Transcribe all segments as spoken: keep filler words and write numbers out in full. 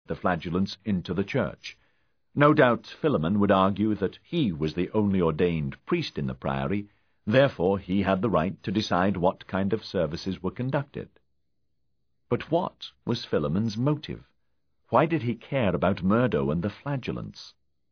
the flagellants into the church. No doubt Philemon would argue that he was the only ordained priest in the priory, therefore he had the right to decide what kind of services were conducted. But what was Philemon's motive? Why did he care about Murdo and the flagellants?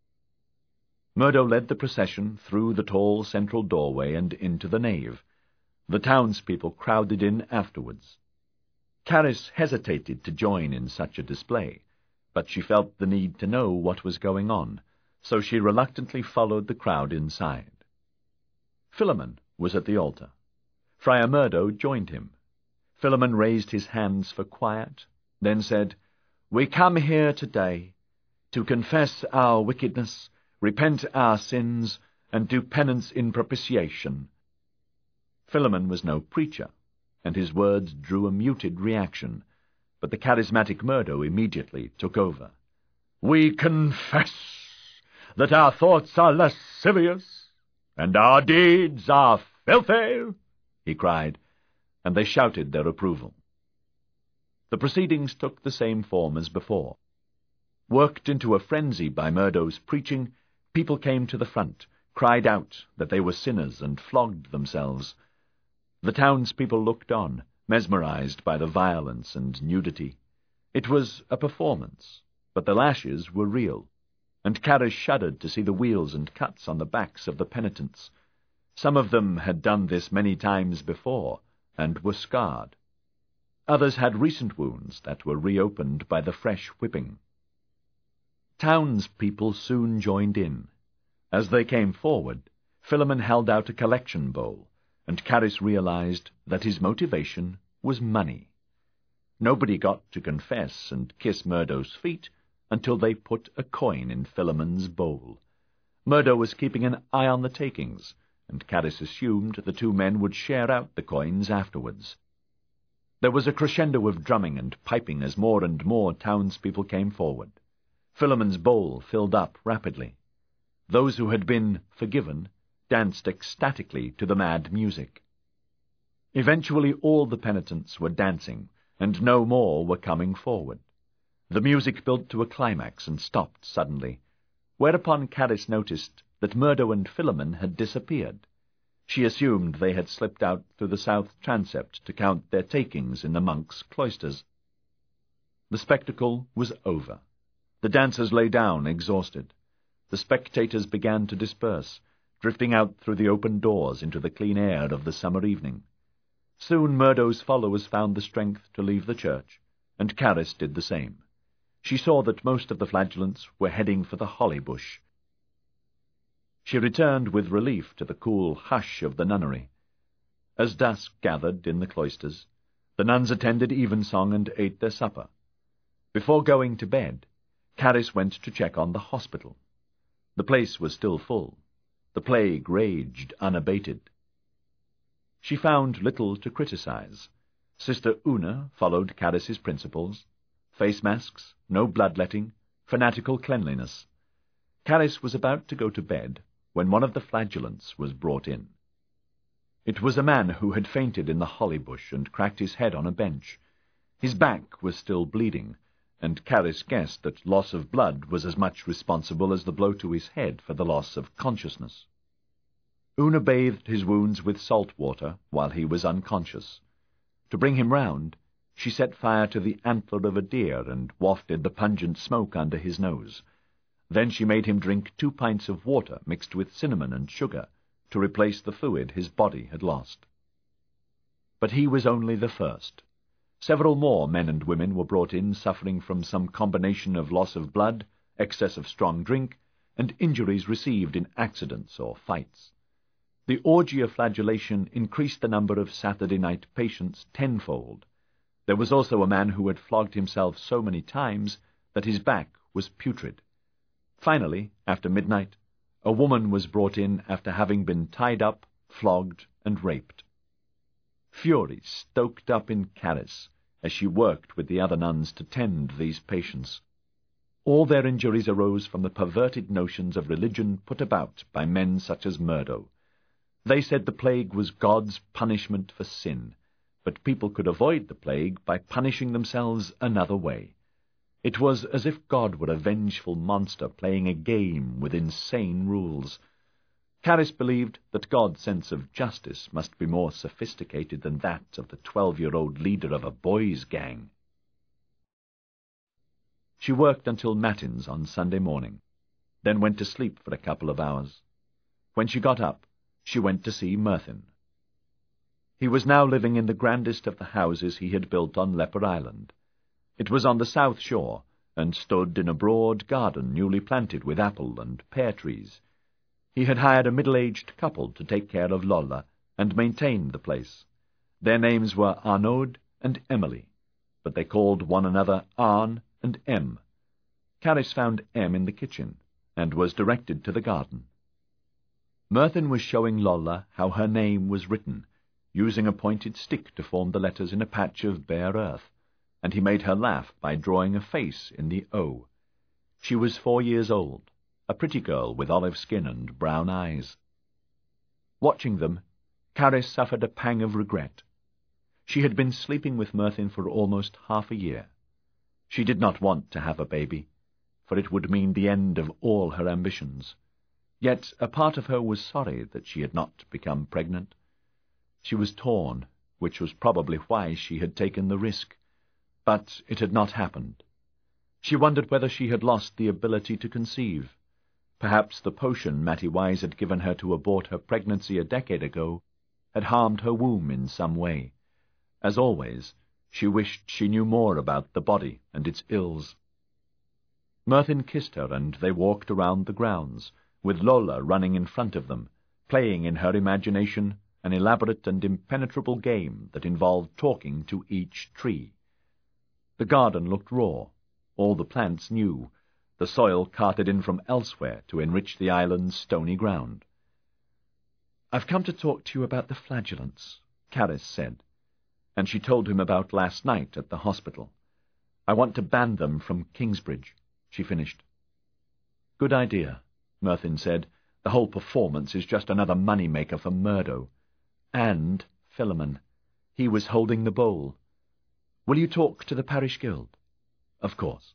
Murdo led the procession through the tall central doorway and into the nave. The townspeople crowded in afterwards. Charis hesitated to join in such a display, but she felt the need to know what was going on, so she reluctantly followed the crowd inside. Philemon was at the altar. Friar Murdo joined him. Philemon raised his hands for quiet, then said, "We come here today to confess our wickedness, repent our sins, and do penance in propitiation." Philemon was no preacher, and his words drew a muted reaction, but the charismatic Murdo immediately took over. "We confess that our thoughts are lascivious, and our deeds are filthy," he cried, and they shouted their approval. The proceedings took the same form as before. Worked into a frenzy by Murdo's preaching, people came to the front, cried out that they were sinners, and flogged themselves. The townspeople looked on, mesmerized by the violence and nudity. It was a performance, but the lashes were real, and Charis shuddered to see the wheals and cuts on the backs of the penitents. Some of them had done this many times before, and were scarred. Others had recent wounds that were reopened by the fresh whipping. Townspeople soon joined in. As they came forward, Philemon held out a collection bowl, and Charis realized that his motivation was money. Nobody got to confess and kiss Murdo's feet until they put a coin in Philemon's bowl. Murdo was keeping an eye on the takings, and Charis assumed the two men would share out the coins afterwards. There was a crescendo of drumming and piping as more and more townspeople came forward. Philemon's bowl filled up rapidly. Those who had been forgiven danced ecstatically to the mad music. Eventually all the penitents were dancing, and no more were coming forward. The music built to a climax and stopped suddenly, whereupon Charis noticed that Murdo and Philemon had disappeared. She assumed they had slipped out through the south transept to count their takings in the monks' cloisters. The spectacle was over. The dancers lay down exhausted. The spectators began to disperse, drifting out through the open doors into the clean air of the summer evening. Soon Murdo's followers found the strength to leave the church, and Charis did the same. She saw that most of the flagellants were heading for the holly bush. She returned with relief to the cool hush of the nunnery. As dusk gathered in the cloisters, the nuns attended evensong and ate their supper. Before going to bed, Charis went to check on the hospital. The place was still full. The plague raged unabated. She found little to criticize. Sister Una followed Charis's principles: face masks, no bloodletting, fanatical cleanliness. Charis was about to go to bed when one of the flagellants was brought in. It was a man who had fainted in the holly bush and cracked his head on a bench. His back was still bleeding, and Charis guessed that loss of blood was as much responsible as the blow to his head for the loss of consciousness. Una bathed his wounds with salt water while he was unconscious. To bring him round, she set fire to the antler of a deer and wafted the pungent smoke under his nose. Then she made him drink two pints of water mixed with cinnamon and sugar to replace the fluid his body had lost. But he was only the first. Several more men and women were brought in suffering from some combination of loss of blood, excess of strong drink, and injuries received in accidents or fights. The orgy of flagellation increased the number of Saturday night patients tenfold. There was also a man who had flogged himself so many times that his back was putrid. Finally, after midnight, a woman was brought in after having been tied up, flogged, and raped. Fury stoked up in Charis as she worked with the other nuns to tend these patients. All their injuries arose from the perverted notions of religion put about by men such as Murdo. They said the plague was God's punishment for sin, but people could avoid the plague by punishing themselves another way. It was as if God were a vengeful monster playing a game with insane rules. Caris believed that God's sense of justice must be more sophisticated than that of the twelve-year-old leader of a boys' gang. She worked until matins on Sunday morning, then went to sleep for a couple of hours. When she got up, she went to see Merthyn. He was now living in the grandest of the houses he had built on Leper Island. It was on the south shore, and stood in a broad garden newly planted with apple and pear trees. He had hired a middle-aged couple to take care of Lola and maintain the place. Their names were Arnaud and Emily, but they called one another Arn and Em. Caris found Em in the kitchen, and was directed to the garden. Merthyn was showing Lola how her name was written, using a pointed stick to form the letters in a patch of bare earth, and he made her laugh by drawing a face in the O. She was four years old, a pretty girl with olive skin and brown eyes. Watching them, Caris suffered a pang of regret. She had been sleeping with Merthyn for almost half a year. She did not want to have a baby, for it would mean the end of all her ambitions. Yet a part of her was sorry that she had not become pregnant. She was torn, which was probably why she had taken the risk. But it had not happened. She wondered whether she had lost the ability to conceive. Perhaps the potion Mattie Wise had given her to abort her pregnancy a decade ago had harmed her womb in some way. As always, she wished she knew more about the body and its ills. Merthyn kissed her, and they walked around the grounds, with Lola running in front of them, playing in her imagination an elaborate and impenetrable game that involved talking to each tree. The garden looked raw, all the plants new, the soil carted in from elsewhere to enrich the island's stony ground. "I've come to talk to you about the flagellants," Caris said, and she told him about last night at the hospital. "I want to ban them from Kingsbridge," she finished. "Good idea," Merthyn said. "The whole performance is just another money-maker for Murdo. And Philemon. He was holding the bowl. Will you talk to the parish guild?" "Of course."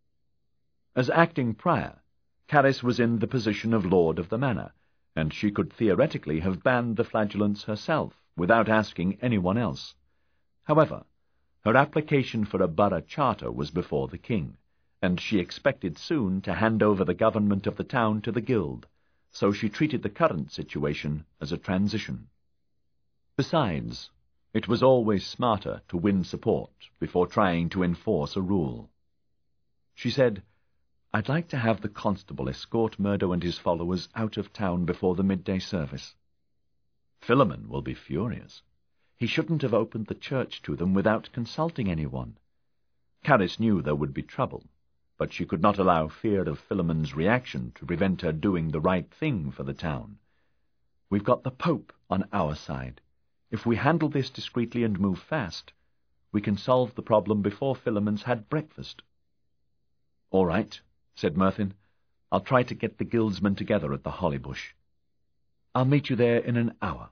As acting prior, Caris was in the position of lord of the manor, and she could theoretically have banned the flagellants herself, without asking anyone else. However, her application for a borough charter was before the king, and she expected soon to hand over the government of the town to the guild, so she treated the current situation as a transition. Besides, it was always smarter to win support before trying to enforce a rule. She said, "I'd like to have the constable escort Murdo and his followers out of town before the midday service. Philemon will be furious. He shouldn't have opened the church to them without consulting anyone." Caris knew there would be trouble, but she could not allow fear of Philemon's reaction to prevent her doing the right thing for the town. "We've got the Pope on our side. If we handle this discreetly and move fast, we can solve the problem before Philemon's had breakfast." "All right," said Merthyn. "I'll try to get the guildsmen together at the Holly Bush. I'll meet you there in an hour."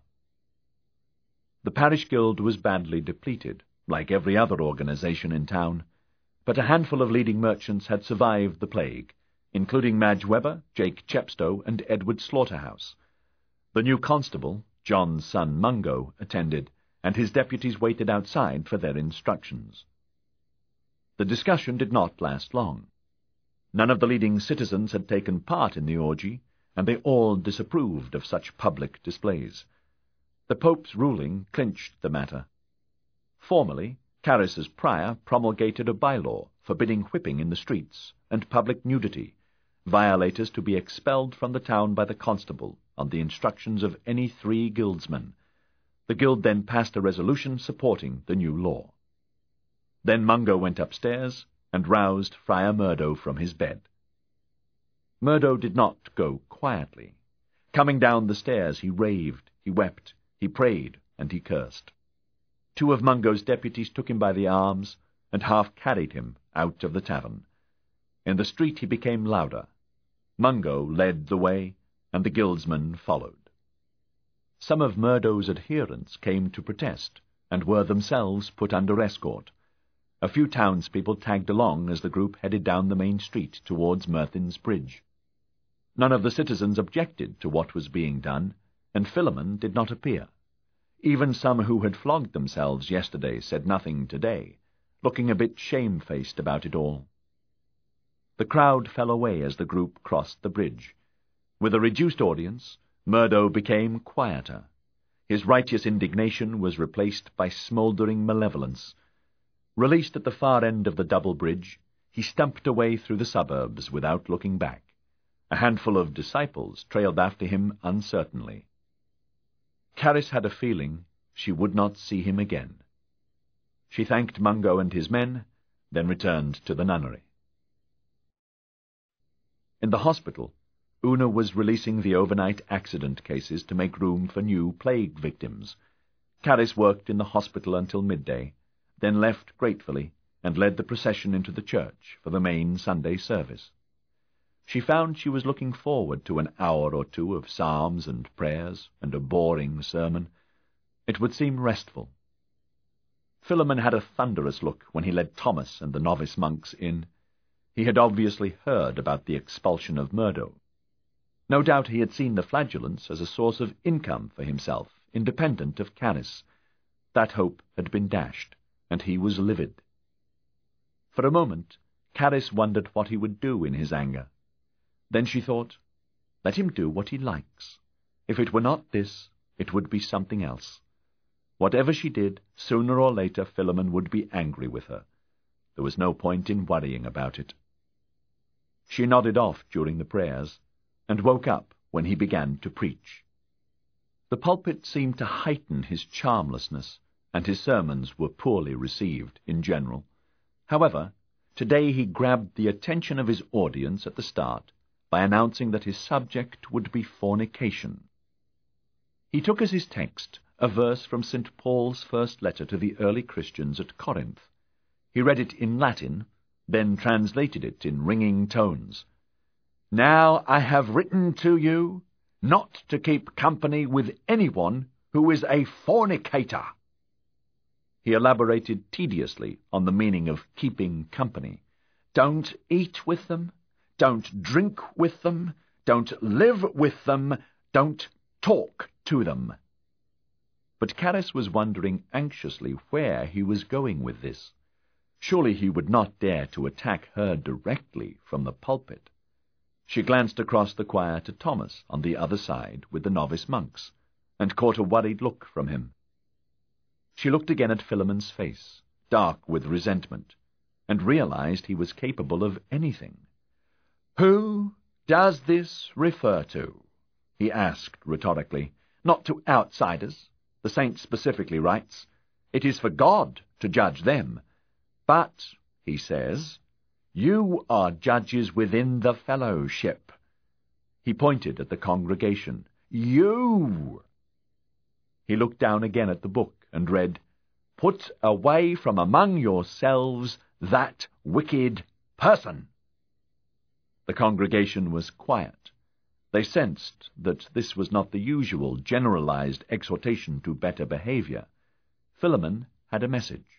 The parish guild was badly depleted, like every other organization in town, but a handful of leading merchants had survived the plague, including Madge Webber, Jake Chepstow, and Edward Slaughterhouse. The new constable, John's son Mungo, attended, and his deputies waited outside for their instructions. The discussion did not last long. None of the leading citizens had taken part in the orgy, and they all disapproved of such public displays. The Pope's ruling clinched the matter. Formally, Caris's prior promulgated a bylaw forbidding whipping in the streets and public nudity, violators to be expelled from the town by the constable on the instructions of any three guildsmen. The guild then passed a resolution supporting the new law. Then Mungo went upstairs and roused Friar Murdo from his bed. Murdo did not go quietly. Coming down the stairs, he raved, he wept, he prayed, and he cursed. Two of Mungo's deputies took him by the arms and half carried him out of the tavern. In the street he became louder. Mungo led the way, and the guildsmen followed. Some of Murdo's adherents came to protest, and were themselves put under escort. A few townspeople tagged along as the group headed down the main street towards Merthyns Bridge. None of the citizens objected to what was being done, and Philemon did not appear. Even some who had flogged themselves yesterday said nothing today, looking a bit shamefaced about it all. The crowd fell away as the group crossed the bridge. With a reduced audience, Murdo became quieter. His righteous indignation was replaced by smouldering malevolence. Released at the far end of the double bridge, he stumped away through the suburbs without looking back. A handful of disciples trailed after him uncertainly. Caris had a feeling she would not see him again. She thanked Mungo and his men, then returned to the nunnery. In the hospital, Una was releasing the overnight accident cases to make room for new plague victims. Caris worked in the hospital until midday, then left gratefully and led the procession into the church for the main Sunday service. She found she was looking forward to an hour or two of psalms and prayers and a boring sermon. It would seem restful. Philemon had a thunderous look when he led Thomas and the novice monks in. He had obviously heard about the expulsion of Murdo. No doubt he had seen the flagellants as a source of income for himself, independent of Caris. That hope had been dashed, and he was livid. For a moment, Caris wondered what he would do in his anger. Then she thought, let him do what he likes. If it were not this, it would be something else. Whatever she did, sooner or later Philemon would be angry with her. There was no point in worrying about it. She nodded off during the prayers, and woke up when he began to preach. The pulpit seemed to heighten his charmlessness, and his sermons were poorly received in general. However, today he grabbed the attention of his audience at the start by announcing that his subject would be fornication. He took as his text a verse from Saint Paul's first letter to the early Christians at Corinth. He read it in Latin, then translated it in ringing tones. Now I have written to you not to keep company with anyone who is a fornicator. He elaborated tediously on the meaning of keeping company. Don't eat with them, don't drink with them, don't live with them, don't talk to them. But Caris was wondering anxiously where he was going with this. Surely he would not dare to attack her directly from the pulpit. She glanced across the choir to Thomas on the other side with the novice monks, and caught a worried look from him. She looked again at Philemon's face, dark with resentment, and realized he was capable of anything. "Who does this refer to?" he asked rhetorically. "Not to outsiders. The saint specifically writes, 'It is for God to judge them.' But, he says, you are judges within the fellowship." He pointed at the congregation. "You!" He looked down again at the book and read, "Put away from among yourselves that wicked person." The congregation was quiet. They sensed that this was not the usual generalized exhortation to better behavior. Philemon had a message.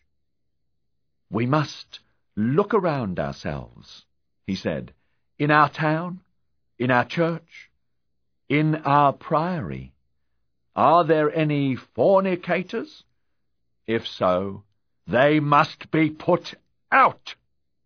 "We must look around ourselves," he said, "in our town, in our church, in our priory. Are there any fornicators? If so, they must be put out."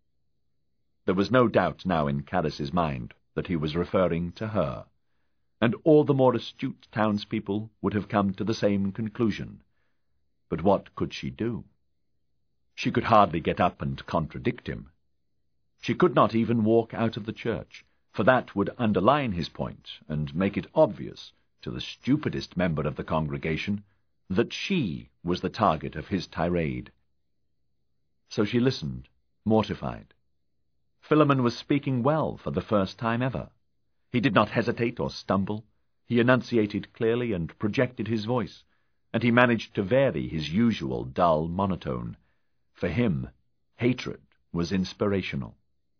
There was no doubt now in Caris's mind that he was referring to her, and all the more astute townspeople would have come to the same conclusion. But what could she do? She could hardly get up and contradict him. She could not even walk out of the church, for that would underline his point and make it obvious to the stupidest member of the congregation that she was the target of his tirade. So she listened, mortified. Philemon was speaking well for the first time ever. He did not hesitate or stumble. He enunciated clearly and projected his voice, and he managed to vary his usual dull monotone. For him, hatred was inspirational.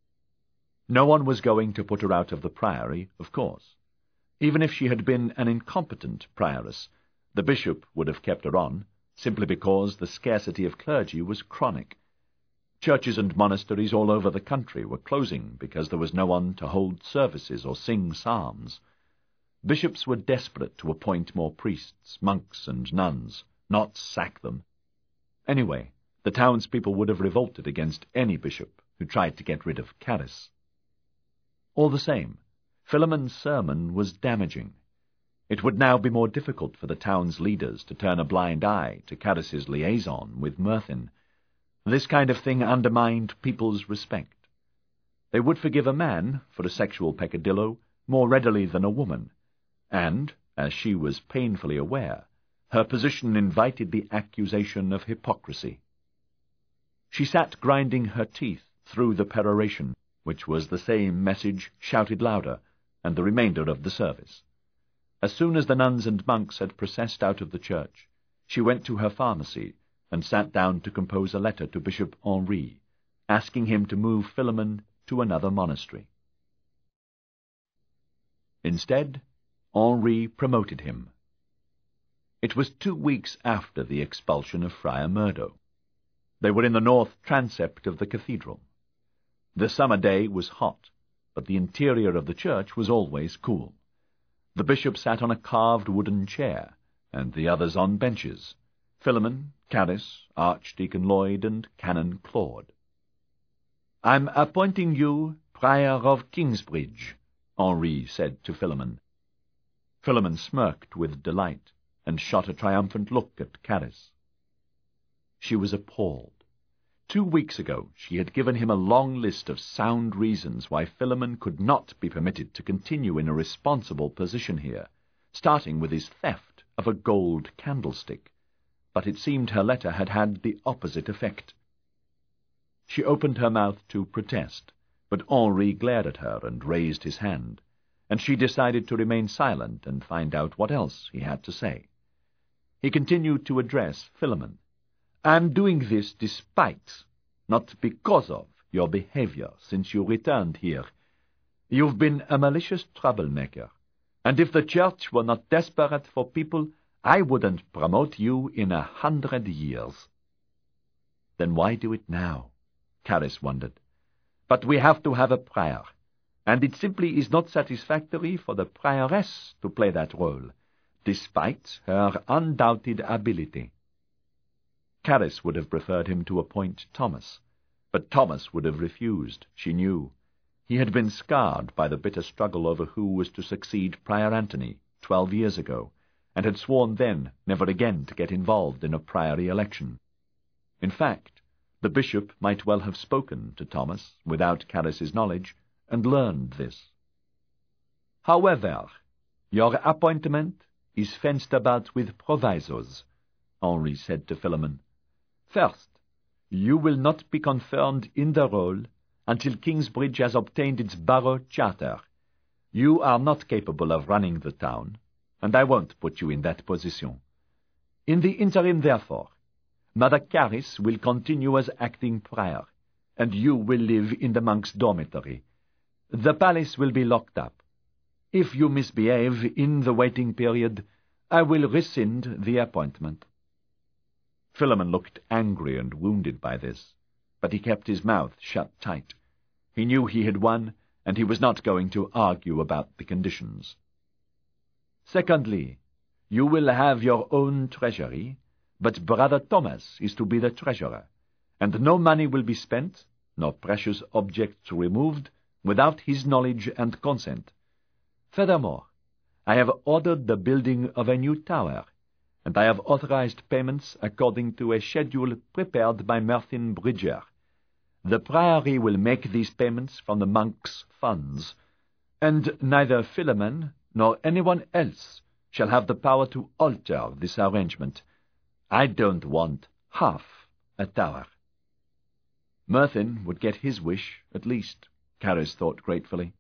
No one was going to put her out of the priory, of course. Even if she had been an incompetent prioress, the bishop would have kept her on, simply because the scarcity of clergy was chronic. Churches and monasteries all over the country were closing because there was no one to hold services or sing psalms. Bishops were desperate to appoint more priests, monks, and nuns, not sack them. Anyway, the townspeople would have revolted against any bishop who tried to get rid of Charis. All the same, Philemon's sermon was damaging. It would now be more difficult for the town's leaders to turn a blind eye to Charis's liaison with Myrtin. This kind of thing undermined people's respect. They would forgive a man for a sexual peccadillo more readily than a woman, and, as she was painfully aware, her position invited the accusation of hypocrisy. She sat grinding her teeth through the peroration, which was the same message shouted louder, and the remainder of the service. As soon as the nuns and monks had processed out of the church, she went to her pharmacy and sat down to compose a letter to Bishop Henri, asking him to move Philemon to another monastery. Instead, Henri promoted him. It was two weeks after the expulsion of Friar Murdo. They were in the north transept of the cathedral. The summer day was hot, but the interior of the church was always cool. The bishop sat on a carved wooden chair, and the others on benches, Philemon, Charis, Archdeacon Lloyd, and Canon Claude. "I'm appointing you Prior of Kingsbridge," Henri said to Philemon. Philemon smirked with delight, and shot a triumphant look at Charis. She was appalled. Two weeks ago she had given him a long list of sound reasons why Philemon could not be permitted to continue in a responsible position here, starting with his theft of a gold candlestick. But it seemed her letter had had the opposite effect. She opened her mouth to protest, but Henri glared at her and raised his hand, and she decided to remain silent and find out what else he had to say. He continued to address Philemon. "I'm doing this despite, not because of, your behavior since you returned here. You've been a malicious troublemaker, and if the church were not desperate for people, I wouldn't promote you in a hundred years." "Then why do it now?" Charis wondered. "But we have to have a prior, and it simply is not satisfactory for the prioress to play that role, despite her undoubted ability." Charis would have preferred him to appoint Thomas, but Thomas would have refused, she knew. He had been scarred by the bitter struggle over who was to succeed Prior Anthony twelve years ago, and had sworn then never again to get involved in a priory election. In fact, the bishop might well have spoken to Thomas without Charis's knowledge, and learned this. "However, your appointment is fenced about with provisos," Henri said to Philemon. "First, you will not be confirmed in the role until Kingsbridge has obtained its borough charter. You are not capable of running the town, and I won't put you in that position. In the interim, therefore, Mother Charis will continue as acting prior, and you will live in the monks' dormitory. The palace will be locked up. If you misbehave in the waiting period, I will rescind the appointment." Philemon looked angry and wounded by this, but he kept his mouth shut tight. He knew he had won, and he was not going to argue about the conditions. "Secondly, you will have your own treasury, but Brother Thomas is to be the treasurer, and no money will be spent, nor precious objects removed, without his knowledge and consent. Furthermore, I have ordered the building of a new tower, and I have authorized payments according to a schedule prepared by Myrtin Bridger. The priory will make these payments from the monks' funds, and neither Philemon nor anyone else shall have the power to alter this arrangement. I don't want half a tower." Myrtin would get his wish, at least, Charis thought gratefully.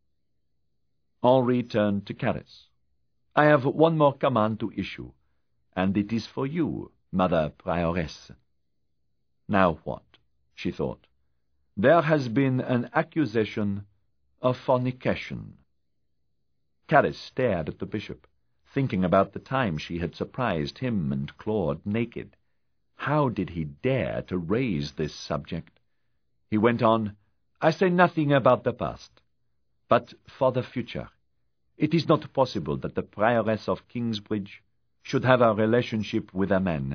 Henri turned to Charis. "I have one more command to issue, and it is for you, Mother Prioress." Now what? She thought. There has been an accusation of fornication. Charis stared at the bishop, thinking about the time she had surprised him and Claude naked. How did he dare to raise this subject? He went on, "I say nothing about the past, but for the future. It is not possible that the Prioress of Kingsbridge should have a relationship with a man."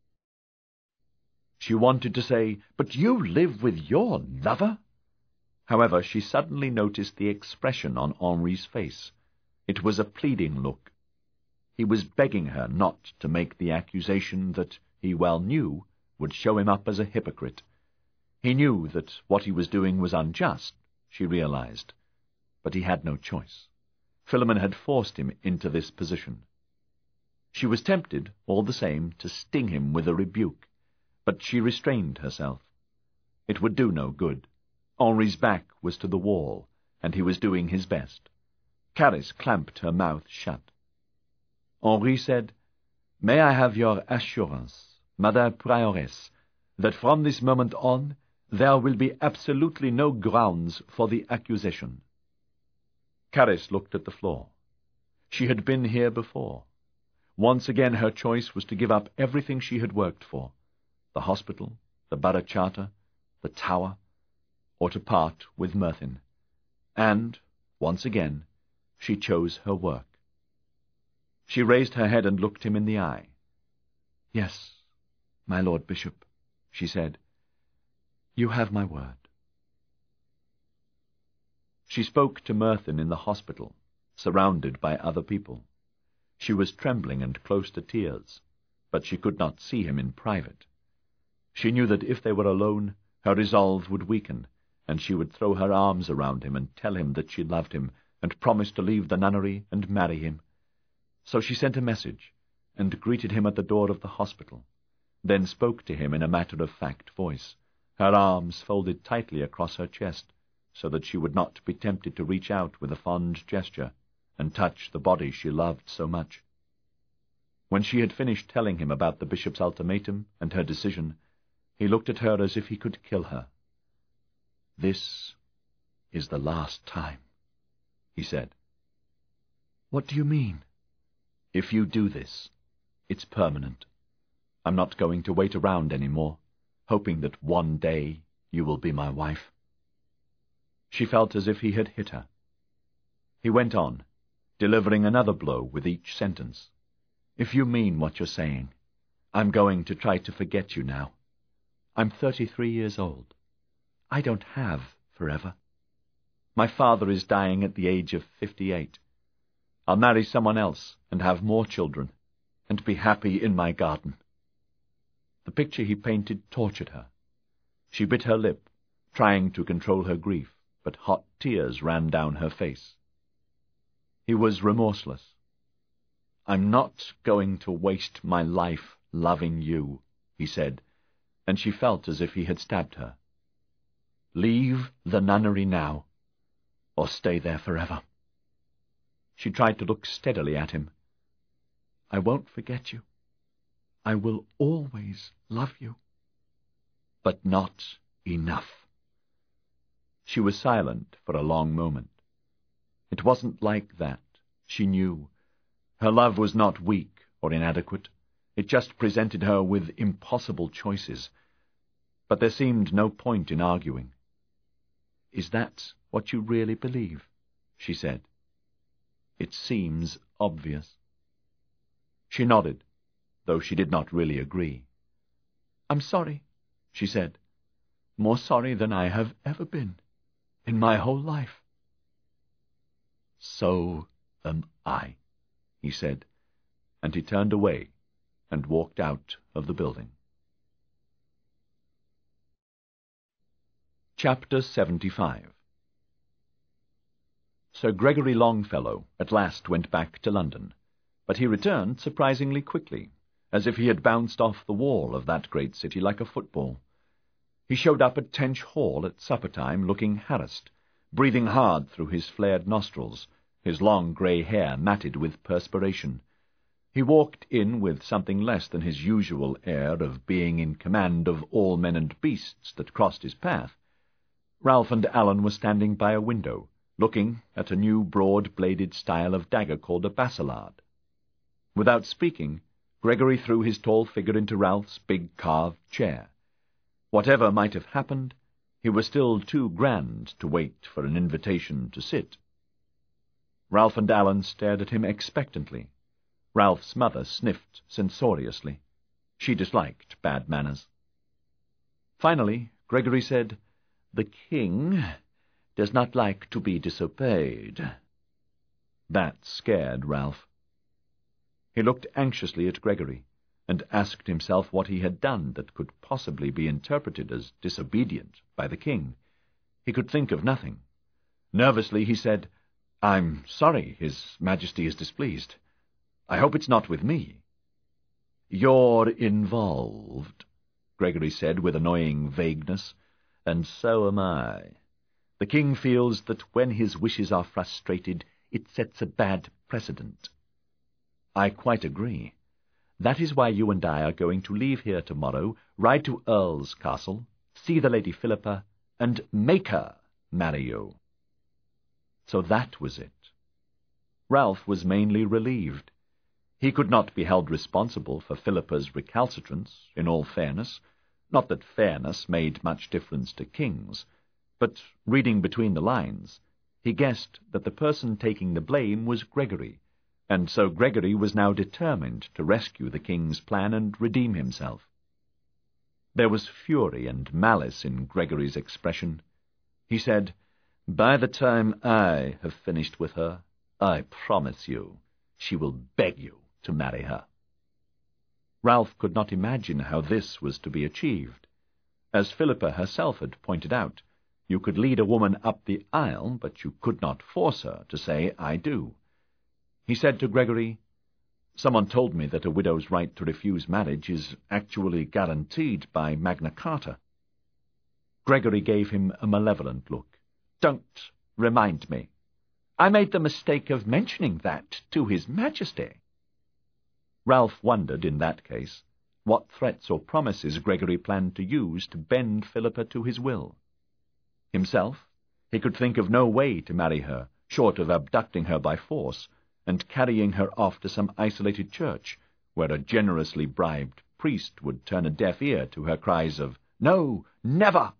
She wanted to say, "But you live with your lover?" However, she suddenly noticed the expression on Henri's face. It was a pleading look. He was begging her not to make the accusation that he well knew would show him up as a hypocrite. He knew that what he was doing was unjust, she realized, but he had no choice. Philemon had forced him into this position. She was tempted, all the same, to sting him with a rebuke, but she restrained herself. It would do no good. Henri's back was to the wall, and he was doing his best. Caris clamped her mouth shut. Henri said, "May I have your assurance, Madame Prioress, that from this moment on there will be absolutely no grounds for the accusation?" Caris looked at the floor. She had been here before. Once again her choice was to give up everything she had worked for, the hospital, the Borough Charter, the Tower, or to part with Merthyn. And, once again, she chose her work. She raised her head and looked him in the eye. "Yes, my Lord Bishop," she said, "you have my word." She spoke to Merthyn in the hospital, surrounded by other people. She was trembling and close to tears, but she could not see him in private. She knew that if they were alone, her resolve would weaken, and she would throw her arms around him and tell him that she loved him, and promise to leave the nunnery and marry him. So she sent a message, and greeted him at the door of the hospital, then spoke to him in a matter-of-fact voice, her arms folded tightly across her chest, so that she would not be tempted to reach out with a fond gesture and touch the body she loved so much. When she had finished telling him about the bishop's ultimatum and her decision, he looked at her as if he could kill her. "This is the last time," he said. "What do you mean?" "If you do this, it's permanent. I'm not going to wait around any more, hoping that one day you will be my wife." She felt as if he had hit her. He went on, delivering another blow with each sentence. "If you mean what you're saying, I'm going to try to forget you now. I'm thirty-three years old. I don't have forever. My father is dying at the age of fifty-eight. I'll marry someone else and have more children, and be happy in my garden." The picture he painted tortured her. She bit her lip, trying to control her grief, but hot tears ran down her face. He was remorseless. "I'm not going to waste my life loving you," he said, and she felt as if he had stabbed her. "Leave the nunnery now, or stay there forever." She tried to look steadily at him. "I won't forget you. I will always love you. But not enough." She was silent for a long moment. It wasn't like that, she knew. Her love was not weak or inadequate. It just presented her with impossible choices. But there seemed no point in arguing. "Is that what you really believe?" she said. "It seems obvious." She nodded, though she did not really agree. "I'm sorry," she said. "More sorry than I have ever been in my whole life." "So am I," he said, and he turned away and walked out of the building. Chapter seventy-five. Sir Gregory Longfellow at last went back to London, but he returned surprisingly quickly, as if he had bounced off the wall of that great city like a football. He showed up at Tench Hall at supper-time looking harassed, breathing hard through his flared nostrils, his long grey hair matted with perspiration. He walked in with something less than his usual air of being in command of all men and beasts that crossed his path. Ralph and Alan were standing by a window, looking at a new broad-bladed style of dagger called a basillard. Without speaking, Gregory threw his tall figure into Ralph's big carved chair. Whatever might have happened, He was still too grand to wait for an invitation to sit. Ralph and Alan stared at him expectantly. Ralph's mother sniffed censoriously. She disliked bad manners. Finally, Gregory said, "The king does not like to be disobeyed." That scared Ralph. He looked anxiously at Gregory, and asked himself what he had done that could possibly be interpreted as disobedient by the king. He could think of nothing. Nervously he said, "I'm sorry His Majesty is displeased. I hope it's not with me." "You're involved," Gregory said with annoying vagueness, "and so am I. The king feels that when his wishes are frustrated, it sets a bad precedent." "I quite agree. That is why you and I are going to leave here tomorrow, ride to Earl's Castle, see the Lady Philippa, and make her marry you." So that was it. Ralph was mainly relieved. He could not be held responsible for Philippa's recalcitrance, in all fairness. Not that fairness made much difference to kings, but, reading between the lines, he guessed that the person taking the blame was Gregory, and so Gregory was now determined to rescue the king's plan and redeem himself. There was fury and malice in Gregory's expression. He said, "By the time I have finished with her, I promise you, she will beg you to marry her." Ralph could not imagine how this was to be achieved. As Philippa herself had pointed out, you could lead a woman up the aisle, but you could not force her to say, "I do." He said to Gregory, "Someone told me that a widow's right to refuse marriage is actually guaranteed by Magna Carta." Gregory gave him a malevolent look. "Don't remind me. I made the mistake of mentioning that to His Majesty." Ralph wondered, in that case, what threats or promises Gregory planned to use to bend Philippa to his will. Himself, he could think of no way to marry her, short of abducting her by force, and carrying her off to some isolated church, where a generously bribed priest would turn a deaf ear to her cries of, "No, never!"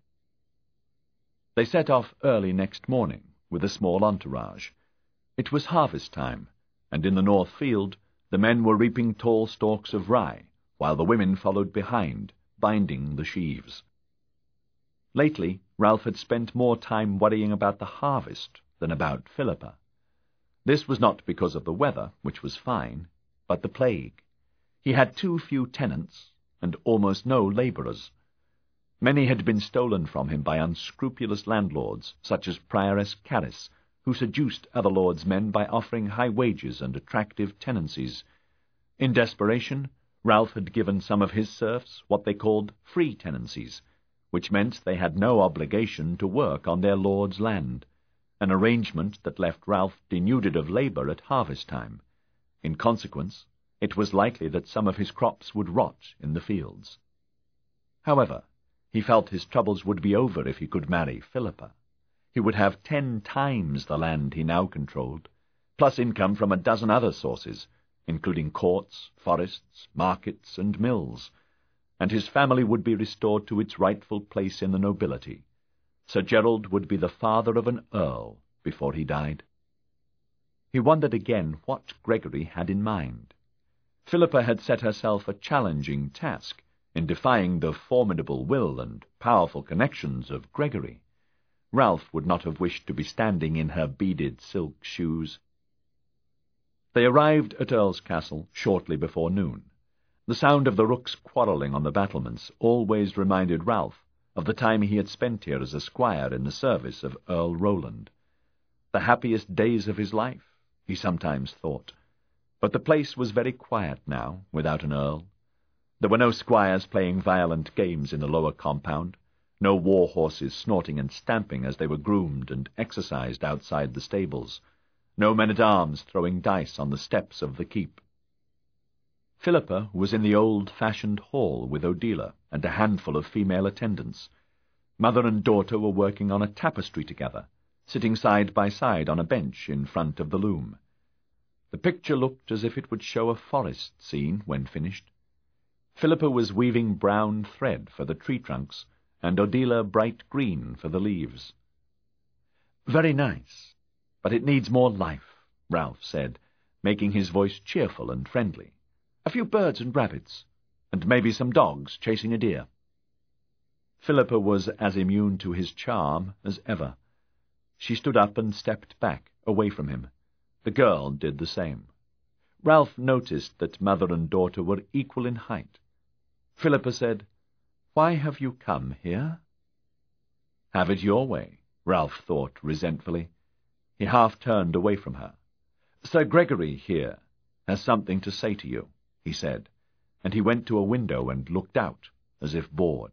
They set off early next morning, with a small entourage. It was harvest time, and in the north field the men were reaping tall stalks of rye, while the women followed behind, binding the sheaves. Lately, Ralph had spent more time worrying about the harvest than about Philippa. This was not because of the weather, which was fine, but the plague. He had too few tenants, and almost no labourers. Many had been stolen from him by unscrupulous landlords, such as Prioress Caris, who seduced other lords' men by offering high wages and attractive tenancies. In desperation, Ralph had given some of his serfs what they called free tenancies, which meant they had no obligation to work on their lord's land, an arrangement that left Ralph denuded of labour at harvest time. In consequence, it was likely that some of his crops would rot in the fields. However, he felt his troubles would be over if he could marry Philippa. He would have ten times the land he now controlled, plus income from a dozen other sources, including courts, forests, markets, and mills, and his family would be restored to its rightful place in the nobility. Sir Gerald would be the father of an earl before he died. He wondered again what Gregory had in mind. Philippa had set herself a challenging task in defying the formidable will and powerful connections of Gregory. Ralph would not have wished to be standing in her beaded silk shoes. They arrived at Earl's Castle shortly before noon. The sound of the rooks quarrelling on the battlements always reminded Ralph of the time he had spent here as a squire in the service of Earl Roland. The happiest days of his life, he sometimes thought. But the place was very quiet now, without an earl. There were no squires playing violent games in the lower compound, no war horses snorting and stamping as they were groomed and exercised outside the stables, no men-at-arms throwing dice on the steps of the keep. Philippa was in the old-fashioned hall with Odila and a handful of female attendants. Mother and daughter were working on a tapestry together, sitting side by side on a bench in front of the loom. The picture looked as if it would show a forest scene when finished. Philippa was weaving brown thread for the tree trunks, and Odila bright green for the leaves. "Very nice, but it needs more life," Ralph said, making his voice cheerful and friendly. "A few birds and rabbits, and maybe some dogs chasing a deer." Philippa was as immune to his charm as ever. She stood up and stepped back, away from him. The girl did the same. Ralph noticed that mother and daughter were equal in height. Philippa said, "Why have you come here?" "Have it your way," Ralph thought resentfully. He half turned away from her. "Sir Gregory here has something to say to you," he said, and he went to a window and looked out, as if bored.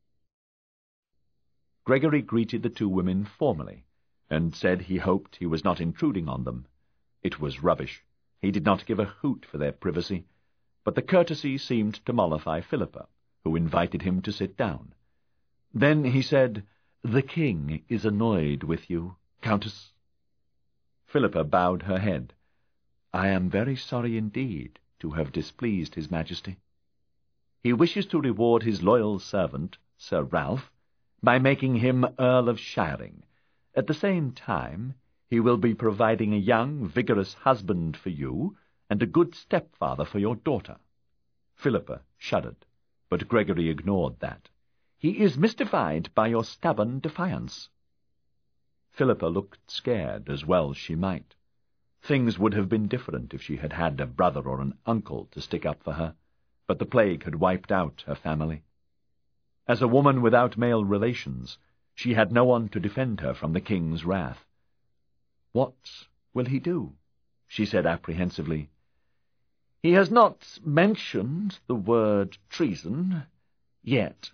Gregory greeted the two women formally, and said he hoped he was not intruding on them. It was rubbish. He did not give a hoot for their privacy, but the courtesy seemed to mollify Philippa, who invited him to sit down. Then he said, "The king is annoyed with you, Countess." Philippa bowed her head. "I am very sorry indeed to have displeased his majesty. He wishes to reward his loyal servant, Sir Ralph, by making him Earl of Shiring. At the same time, he will be providing a young, vigorous husband for you, and a good stepfather for your daughter." Philippa shuddered, but Gregory ignored that. "He is mystified by your stubborn defiance." Philippa looked scared, as well she might. Things would have been different if she had had a brother or an uncle to stick up for her, but the plague had wiped out her family. As a woman without male relations, she had no one to defend her from the king's wrath. "What will he do?" she said apprehensively. "He has not mentioned the word treason yet."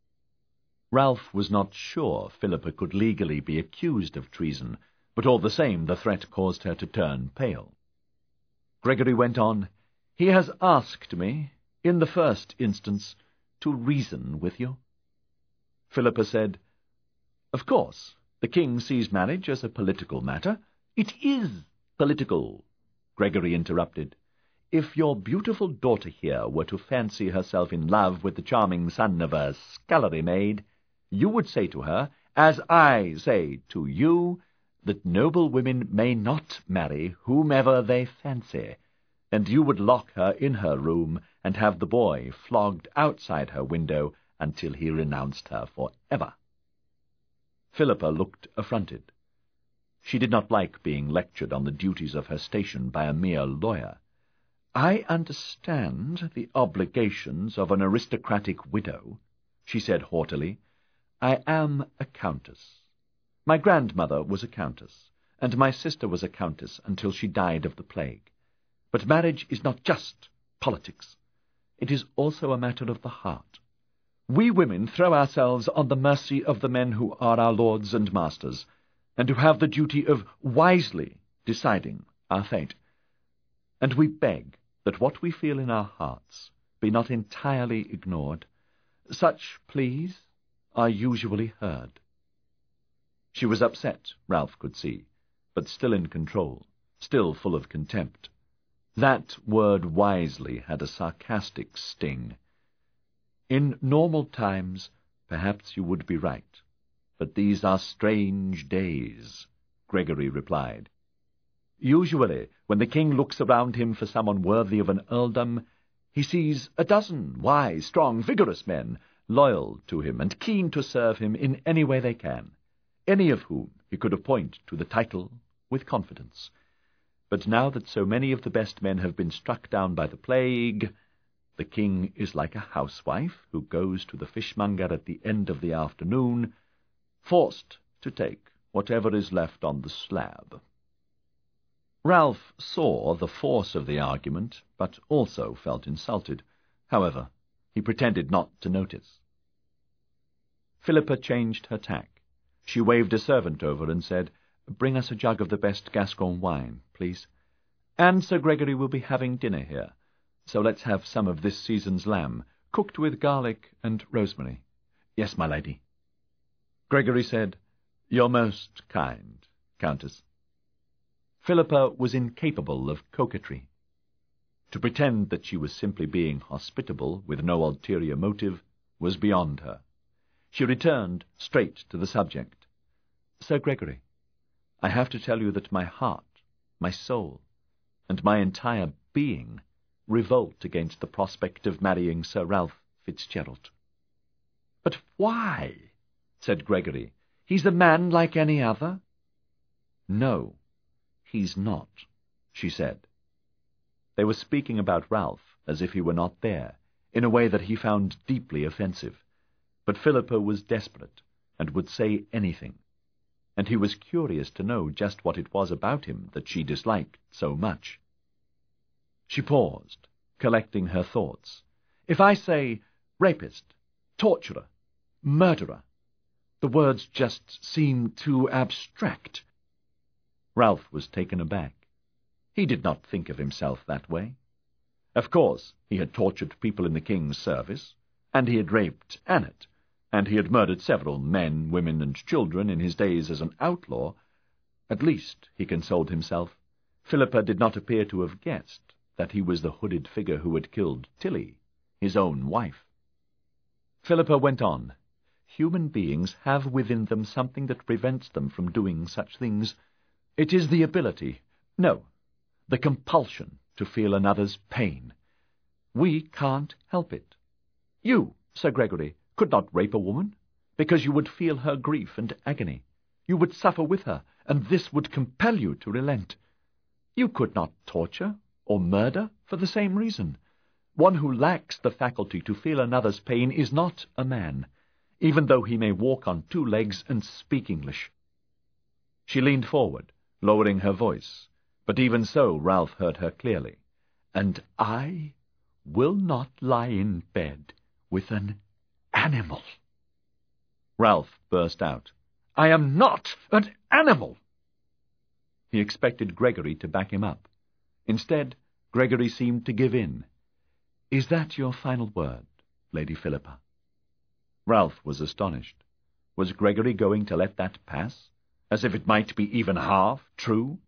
Ralph was not sure Philippa could legally be accused of treason, but all the same the threat caused her to turn pale. Gregory went on, "He has asked me, in the first instance, to reason with you." Philippa said, "Of course, the king sees marriage as a political matter." "It is political," Gregory interrupted. "If your beautiful daughter here were to fancy herself in love with the charming son of a scullery maid, you would say to her, as I say to you, that noble women may not marry whomever they fancy, and you would lock her in her room and have the boy flogged outside her window until he renounced her for ever." Philippa looked affronted. She did not like being lectured on the duties of her station by a mere lawyer. "I understand the obligations of an aristocratic widow," she said haughtily. "I am a countess. My grandmother was a countess, and my sister was a countess until she died of the plague. But marriage is not just politics. It is also a matter of the heart. We women throw ourselves on the mercy of the men who are our lords and masters, and who have the duty of wisely deciding our fate. And we beg that what we feel in our hearts be not entirely ignored. Such pleas are usually heard." She was upset, Ralph could see, but still in control, still full of contempt. That word wisely had a sarcastic sting. "In normal times, perhaps you would be right, but these are strange days," Gregory replied. "Usually, when the king looks around him for someone worthy of an earldom, he sees a dozen wise, strong, vigorous men, loyal to him and keen to serve him in any way they can, any of whom he could appoint to the title with confidence. But now that so many of the best men have been struck down by the plague, the king is like a housewife who goes to the fishmonger at the end of the afternoon, forced to take whatever is left on the slab." Ralph saw the force of the argument, but also felt insulted. However, he pretended not to notice. Philippa changed her tack. She waved a servant over and said, "Bring us a jug of the best Gascon wine, please. And Sir Gregory will be having dinner here, so let's have some of this season's lamb, cooked with garlic and rosemary." "Yes, my lady." Gregory said, "You're most kind, Countess." Philippa was incapable of coquetry. To pretend that she was simply being hospitable, with no ulterior motive, was beyond her. She returned straight to the subject. "Sir Gregory, I have to tell you that my heart, my soul, and my entire being revolt against the prospect of marrying Sir Ralph Fitzgerald." "But why?" said Gregory. "He's a man like any other." "No, he's not," she said. They were speaking about Ralph as if he were not there, in a way that he found deeply offensive. But Philippa was desperate, and would say anything, and he was curious to know just what it was about him that she disliked so much. She paused, collecting her thoughts. "If I say rapist, torturer, murderer, the words just seem too abstract." Ralph was taken aback. He did not think of himself that way. Of course, he had tortured people in the king's service, and he had raped Annet, and he had murdered several men, women, and children in his days as an outlaw. At least, he consoled himself, Philippa did not appear to have guessed that he was the hooded figure who had killed Tilly, his own wife. Philippa went on. "Human beings have within them something that prevents them from doing such things. It is the ability, no, the compulsion to feel another's pain. We can't help it. You, Sir Gregory, could not rape a woman, because you would feel her grief and agony. You would suffer with her, and this would compel you to relent. You could not torture or murder for the same reason. One who lacks the faculty to feel another's pain is not a man, even though he may walk on two legs and speak English." She leaned forward, lowering her voice, but even so Ralph heard her clearly. "And I will not lie in bed with an animal." Ralph burst out. "I am not an animal!" He expected Gregory to back him up. Instead, Gregory seemed to give in. "Is that your final word, Lady Philippa?" Ralph was astonished. Was Gregory going to let that pass, as if it might be even half true?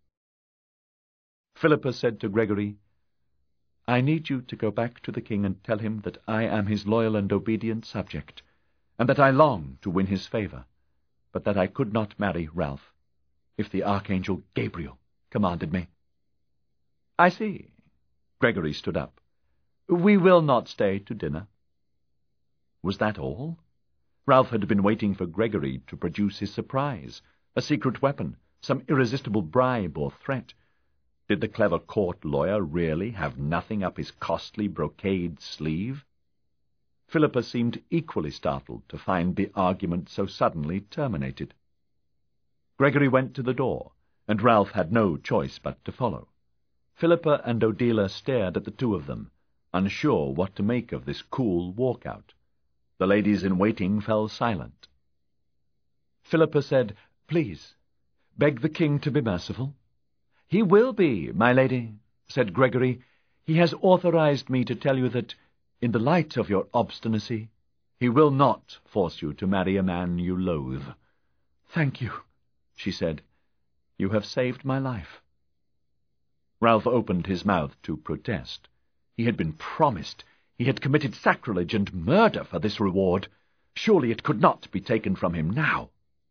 Philippa said to Gregory, "I need you to go back to the king and tell him that I am his loyal and obedient subject, and that I long to win his favour, but that I could not marry Ralph, if the Archangel Gabriel commanded me." "I see." Gregory stood up. "We will not stay to dinner." Was that all? Ralph had been waiting for Gregory to produce his surprise, a secret weapon, some irresistible bribe or threat. Did the clever court lawyer really have nothing up his costly brocade sleeve? Philippa seemed equally startled to find the argument so suddenly terminated. Gregory went to the door, and Ralph had no choice but to follow. Philippa and Odila stared at the two of them, unsure what to make of this cool walkout. The ladies-in-waiting fell silent. Philippa said, "Please, beg the king to be merciful." "He will be, my lady," said Gregory. "He has authorized me to tell you that, in the light of your obstinacy, he will not force you to marry a man you loathe." "Thank you," she said. "You have saved my life." Ralph opened his mouth to protest. He had been promised. He had committed sacrilege and murder for this reward. Surely it could not be taken from him now.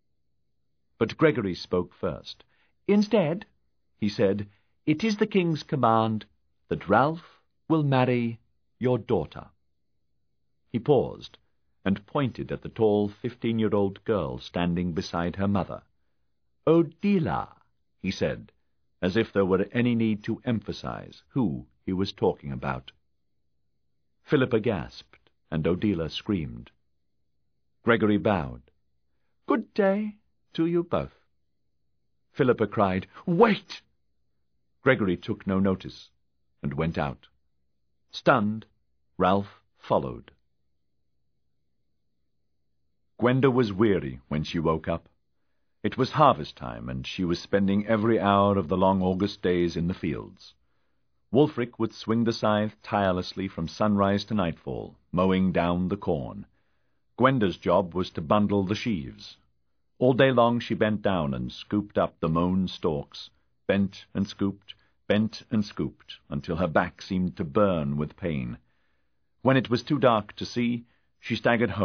But Gregory spoke first. "Instead," he said, "it is the king's command that Ralph will marry your daughter." He paused, and pointed at the tall fifteen-year-old girl standing beside her mother. "Odila," he said, as if there were any need to emphasize who he was talking about. Philippa gasped, and Odila screamed. Gregory bowed. "Good day to you both." Philippa cried, "Wait!" Gregory took no notice, and went out. Stunned, Ralph followed. Gwenda was weary when she woke up. It was harvest time, and she was spending every hour of the long August days in the fields. Wulfric would swing the scythe tirelessly from sunrise to nightfall, mowing down the corn. Gwenda's job was to bundle the sheaves. All day long she bent down and scooped up the mown stalks, bent and scooped, bent and scooped, until her back seemed to burn with pain. When it was too dark to see, she staggered home,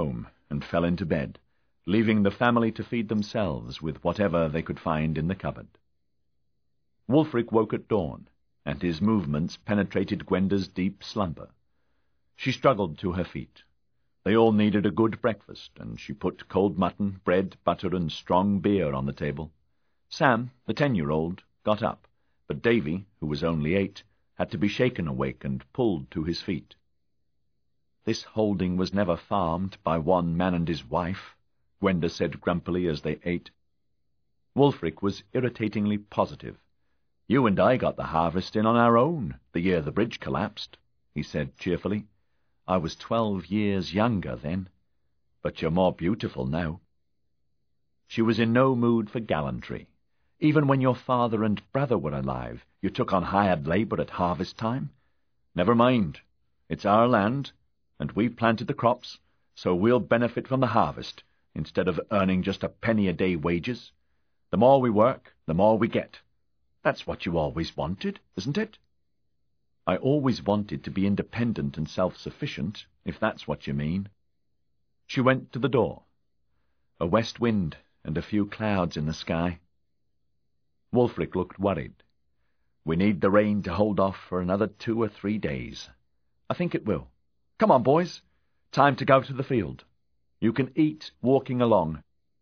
and fell into bed, leaving the family to feed themselves with whatever they could find in the cupboard. Wulfric woke at dawn, and his movements penetrated Gwenda's deep slumber. She struggled to her feet. They all needed a good breakfast, and she put cold mutton, bread, butter, and strong beer on the table. Sam, the ten-year-old, got up, but Davy, who was only eight, had to be shaken awake and pulled to his feet. "This holding was never farmed by one man and his wife," Gwenda said grumpily as they ate. Wulfric was irritatingly positive. "You and I got the harvest in on our own the year the bridge collapsed," he said cheerfully. "I was twelve years younger then, but you're more beautiful now." She was in no mood for gallantry. "Even when your father and brother were alive, you took on hired labour at harvest time. Never mind. It's our land, and we planted the crops, so we'll benefit from the harvest, instead of earning just a penny a day wages. The more we work, the more we get. That's what you always wanted, isn't it?" "I always wanted to be independent and self-sufficient, if that's what you mean." She went to the door. A west wind and a few clouds in the sky. Wulfric looked worried. "We need the rain to hold off for another two or three days. I think it will. Come on, boys. Time to go to the field. You can eat walking along."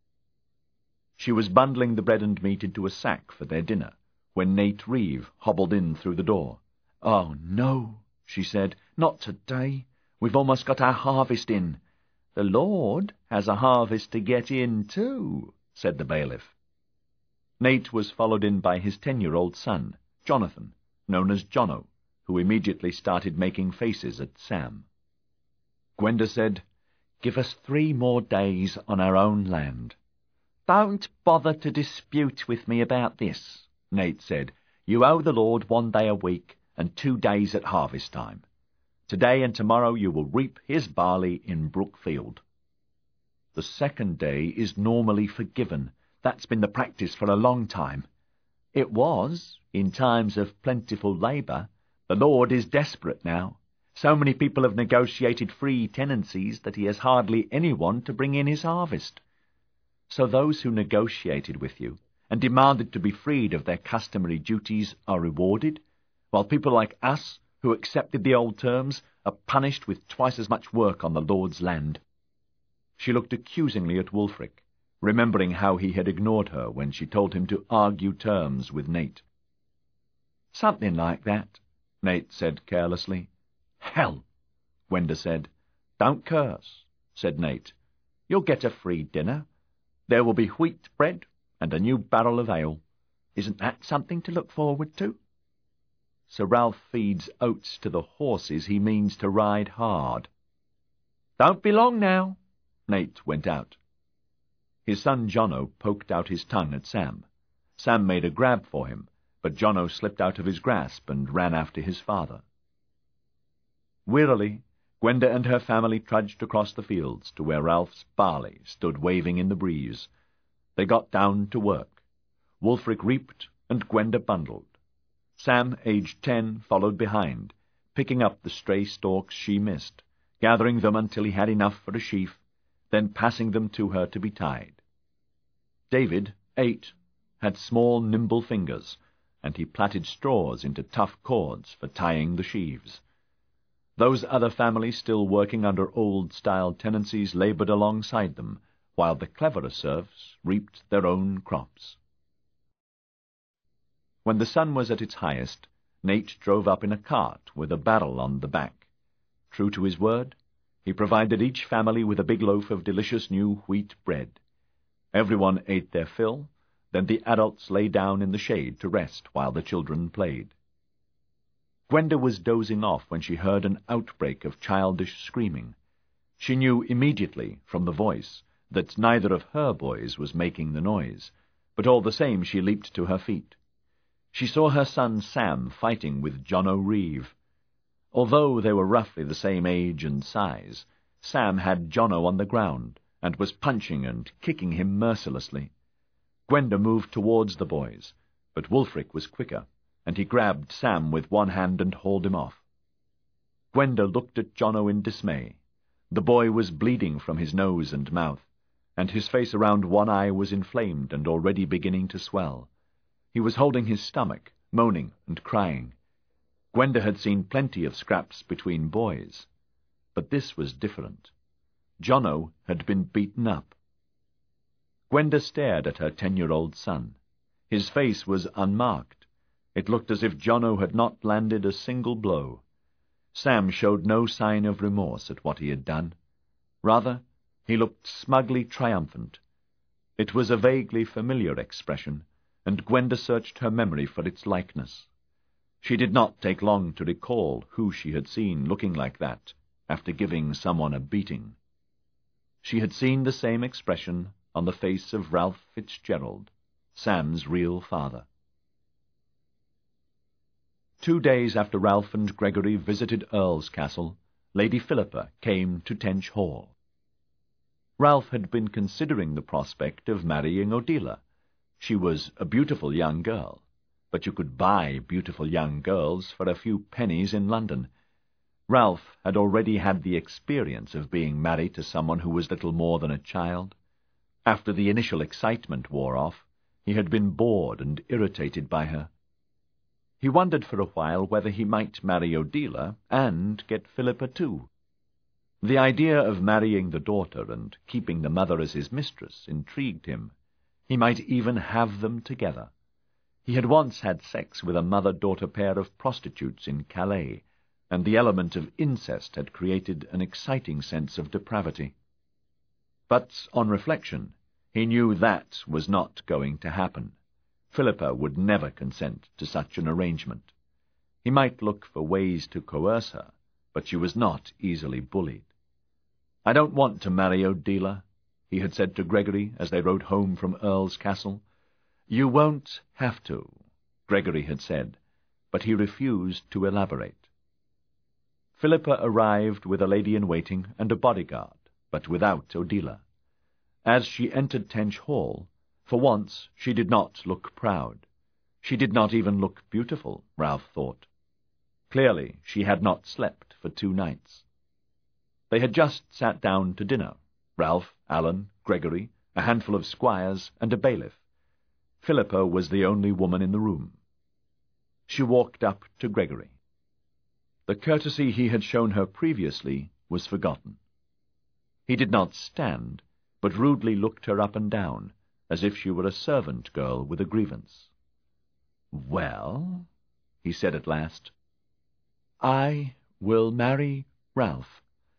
She was bundling the bread and meat into a sack for their dinner when Nate Reeve hobbled in through the door. "Oh, no," she said, "not today. We've almost got our harvest in." "The Lord has a harvest to get in, too," said the bailiff. Nate was followed in by his ten-year-old son, Jonathan, known as Jono, who immediately started making faces at Sam. Gwenda said, "Give us three more days on our own land." "Don't bother to dispute with me about this," Nate said. "You owe the Lord one day a week and two days at harvest time. Today and tomorrow you will reap his barley in Brookfield." "The second day is normally forgiven. That's been the practice for a long time." "It was, in times of plentiful labour. The Lord is desperate now. So many people have negotiated free tenancies that he has hardly anyone to bring in his harvest." "So those who negotiated with you and demanded to be freed of their customary duties are rewarded, while people like us, who accepted the old terms, are punished with twice as much work on the Lord's land." She looked accusingly at Wulfric, remembering how he had ignored her when she told him to argue terms with Nate. "Something like that," Nate said carelessly. "Hell," Gwenda said. "Don't curse," said Nate. "You'll get a free dinner. There will be wheat bread and a new barrel of ale. Isn't that something to look forward to?" "Sir Ralph feeds oats to the horses he means to ride hard." "Don't be long now." Nate went out. His son Jono poked out his tongue at Sam. Sam made a grab for him, but Jono slipped out of his grasp and ran after his father. Wearily, Gwenda and her family trudged across the fields to where Ralph's barley stood waving in the breeze. They got down to work. Wulfric reaped, and Gwenda bundled. Sam, aged ten, followed behind, picking up the stray stalks she missed, gathering them until he had enough for a sheaf, then passing them to her to be tied. David, eight, had small, nimble fingers, and he plaited straws into tough cords for tying the sheaves. Those other families still working under old-style tenancies laboured alongside them, while the cleverer serfs reaped their own crops. When the sun was at its highest, Nate drove up in a cart with a barrel on the back. True to his word, he provided each family with a big loaf of delicious new wheat bread. Everyone ate their fill, then the adults lay down in the shade to rest while the children played. Gwenda was dozing off when she heard an outbreak of childish screaming. She knew immediately, from the voice, that neither of her boys was making the noise, but all the same she leaped to her feet. She saw her son Sam fighting with Jono Reeve. Although they were roughly the same age and size, Sam had Jono on the ground, and was punching and kicking him mercilessly. Gwenda moved towards the boys, but Wulfric was quicker, and he grabbed Sam with one hand and hauled him off. Gwenda looked at Jono in dismay. The boy was bleeding from his nose and mouth, and his face around one eye was inflamed and already beginning to swell. He was holding his stomach, moaning and crying. Gwenda had seen plenty of scraps between boys, but this was different. Jono had been beaten up. Gwenda stared at her ten-year-old son. His face was unmarked. It looked as if Jono had not landed a single blow. Sam showed no sign of remorse at what he had done. Rather, he looked smugly triumphant. It was a vaguely familiar expression, and Gwenda searched her memory for its likeness. She did not take long to recall who she had seen looking like that after giving someone a beating. She had seen the same expression on the face of Ralph Fitzgerald, Sam's real father. Two days after Ralph and Gregory visited Earl's Castle, Lady Philippa came to Tench Hall. Ralph had been considering the prospect of marrying Odila. She was a beautiful young girl, but you could buy beautiful young girls for a few pennies in London. Ralph had already had the experience of being married to someone who was little more than a child. After the initial excitement wore off, he had been bored and irritated by her. He wondered for a while whether he might marry Odila and get Philippa too. The idea of marrying the daughter and keeping the mother as his mistress intrigued him. He might even have them together. He had once had sex with a mother-daughter pair of prostitutes in Calais, and the element of incest had created an exciting sense of depravity. But, on reflection, he knew that was not going to happen. Philippa would never consent to such an arrangement. He might look for ways to coerce her, but she was not easily bullied. "I don't want to marry Odila," he had said to Gregory as they rode home from Earl's Castle. "You won't have to," Gregory had said, but he refused to elaborate. Philippa arrived with a lady-in-waiting and a bodyguard, but without Odila. As she entered Tench Hall, for once she did not look proud. She did not even look beautiful, Ralph thought. Clearly she had not slept for two nights. They had just sat down to dinner, Ralph, Alan, Gregory, a handful of squires, and a bailiff. Philippa was the only woman in the room. She walked up to Gregory. The courtesy he had shown her previously was forgotten. He did not stand, but rudely looked her up and down, as if she were a servant girl with a grievance. "Well," he said at last. "I will marry Ralph."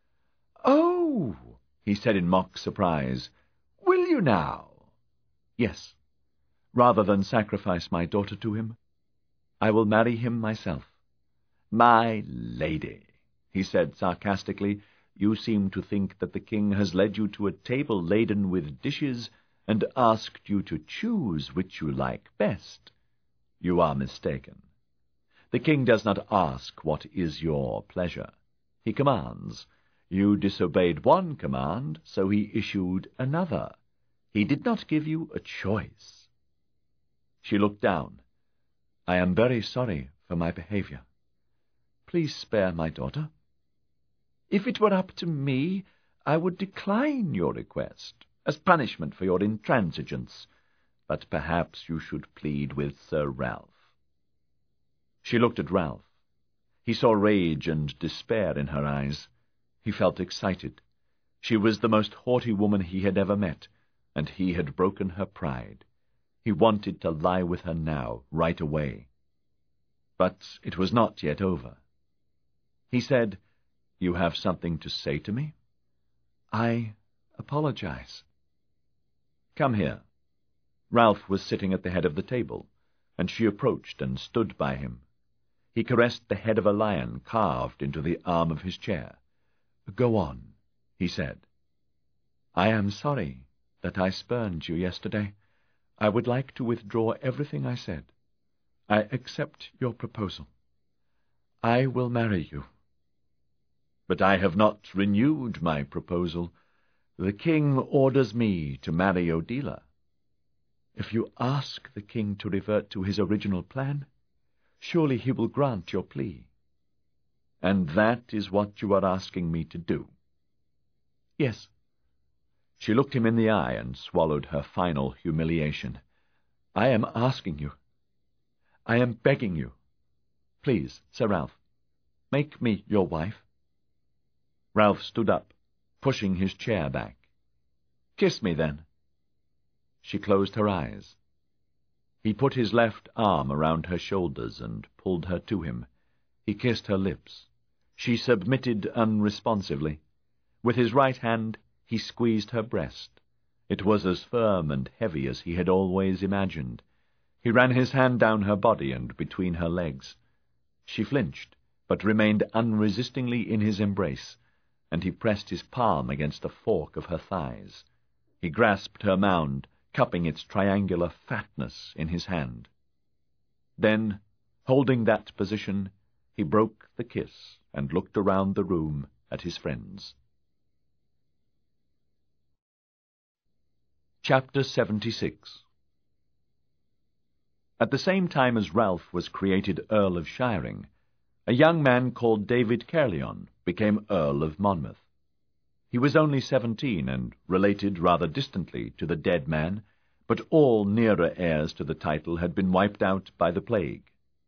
"Oh," he said in mock surprise. "Will you now?" "Yes. Rather than sacrifice my daughter to him, I will marry him myself." "My lady," he said sarcastically, "you seem to think that the king has led you to a table laden with dishes and asked you to choose which you like best. You are mistaken. The king does not ask what is your pleasure. He commands. You disobeyed one command, so he issued another. He did not give you a choice." She looked down. "I am very sorry for my behavior. Please spare my daughter." "If it were up to me, I would decline your request, as punishment for your intransigence. But perhaps you should plead with Sir Ralph." She looked at Ralph. He saw rage and despair in her eyes. He felt excited. She was the most haughty woman he had ever met, and he had broken her pride. He wanted to lie with her now, right away. But it was not yet over. He said, "You have something to say to me?" "I apologize." "Come here." Ralph was sitting at the head of the table, and she approached and stood by him. He caressed the head of a lion carved into the arm of his chair. "Go on," he said. "I am sorry that I spurned you yesterday. I would like to withdraw everything I said. I accept your proposal. I will marry you." "But I have not renewed my proposal. The king orders me to marry Odila." "If you ask the king to revert to his original plan, surely he will grant your plea." "And that is what you are asking me to do." Yes. She looked him in the eye and swallowed her final humiliation. I am asking you. I am begging you. Please, Sir Ralph, make me your wife. Ralph stood up, pushing his chair back. Kiss me, then. She closed her eyes. He put his left arm around her shoulders and pulled her to him. He kissed her lips. She submitted unresponsively. With his right hand he squeezed her breast. It was as firm and heavy as he had always imagined. He ran his hand down her body and between her legs. She flinched, but remained unresistingly in his embrace, and he pressed his palm against the fork of her thighs. He grasped her mound, cupping its triangular fatness in his hand. Then, holding that position, he broke the kiss and looked around the room at his friends. Chapter seventy-six. At the same time as Ralph was created Earl of Shiring, a young man called David Caerleon became Earl of Monmouth. He was only seventeen and related rather distantly to the dead man, but all nearer heirs to the title had been wiped out by the plague.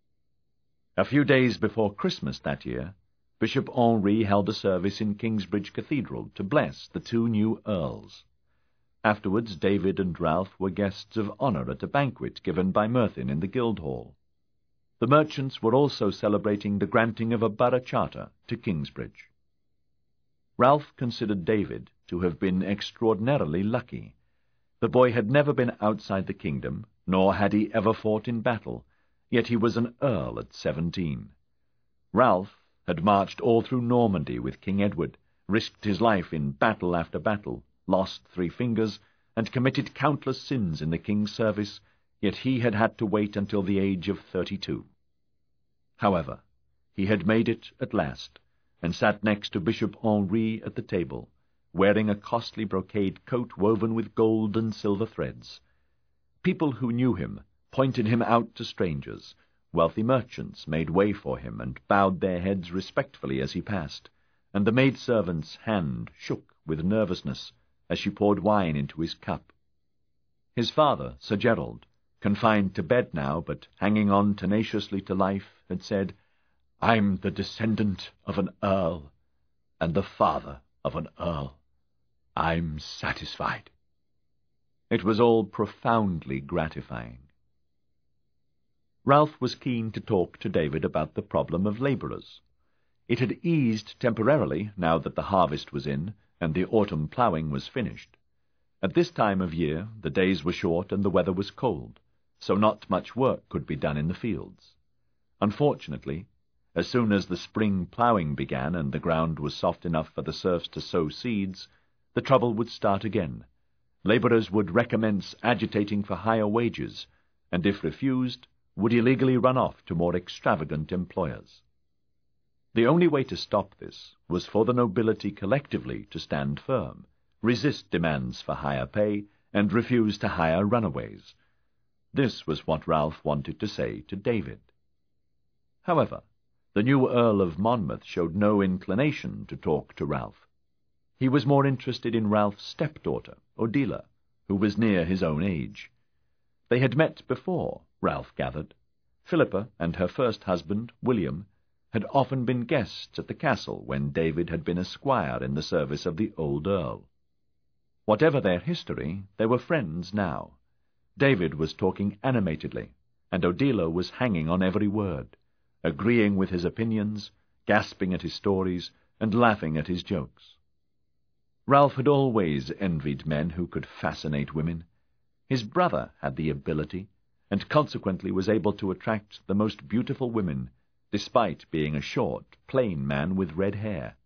A few days before Christmas that year, Bishop Henri held a service in Kingsbridge Cathedral to bless the two new earls. Afterwards David and Ralph were guests of honour at a banquet given by Merthin in the Guildhall. The merchants were also celebrating the granting of a borough charter to Kingsbridge. Ralph considered David to have been extraordinarily lucky. The boy had never been outside the kingdom, nor had he ever fought in battle, yet he was an earl at seventeen. Ralph had marched all through Normandy with King Edward, risked his life in battle after battle, lost three fingers, and committed countless sins in the king's service, yet he had had to wait until the age of thirty-two. However, he had made it at last, and sat next to Bishop Henri at the table, wearing a costly brocade coat woven with gold and silver threads. People who knew him pointed him out to strangers. Wealthy merchants made way for him and bowed their heads respectfully as he passed, and the maidservant's hand shook with nervousness as she poured wine into his cup. His father, Sir Gerald, confined to bed now, but hanging on tenaciously to life, had said, "I'm the descendant of an earl, and the father of an earl. I'm satisfied." It was all profoundly gratifying. Ralph was keen to talk to David about the problem of labourers. It had eased temporarily now that the harvest was in, and the autumn ploughing was finished. At this time of year the days were short and the weather was cold, so not much work could be done in the fields. Unfortunately, as soon as the spring ploughing began and the ground was soft enough for the serfs to sow seeds, the trouble would start again. Labourers would recommence agitating for higher wages, and if refused, would illegally run off to more extravagant employers. The only way to stop this was for the nobility collectively to stand firm, resist demands for higher pay, and refuse to hire runaways. This was what Ralph wanted to say to David. However, the new Earl of Monmouth showed no inclination to talk to Ralph. He was more interested in Ralph's stepdaughter, Odila, who was near his own age. They had met before, Ralph gathered. Philippa and her first husband, William, had often been guests at the castle when David had been a squire in the service of the old earl. Whatever their history, they were friends now. David was talking animatedly, and Odila was hanging on every word, agreeing with his opinions, gasping at his stories, and laughing at his jokes. Ralph had always envied men who could fascinate women. His brother had the ability, and consequently was able to attract the most beautiful women, despite being a short, plain man with red hair.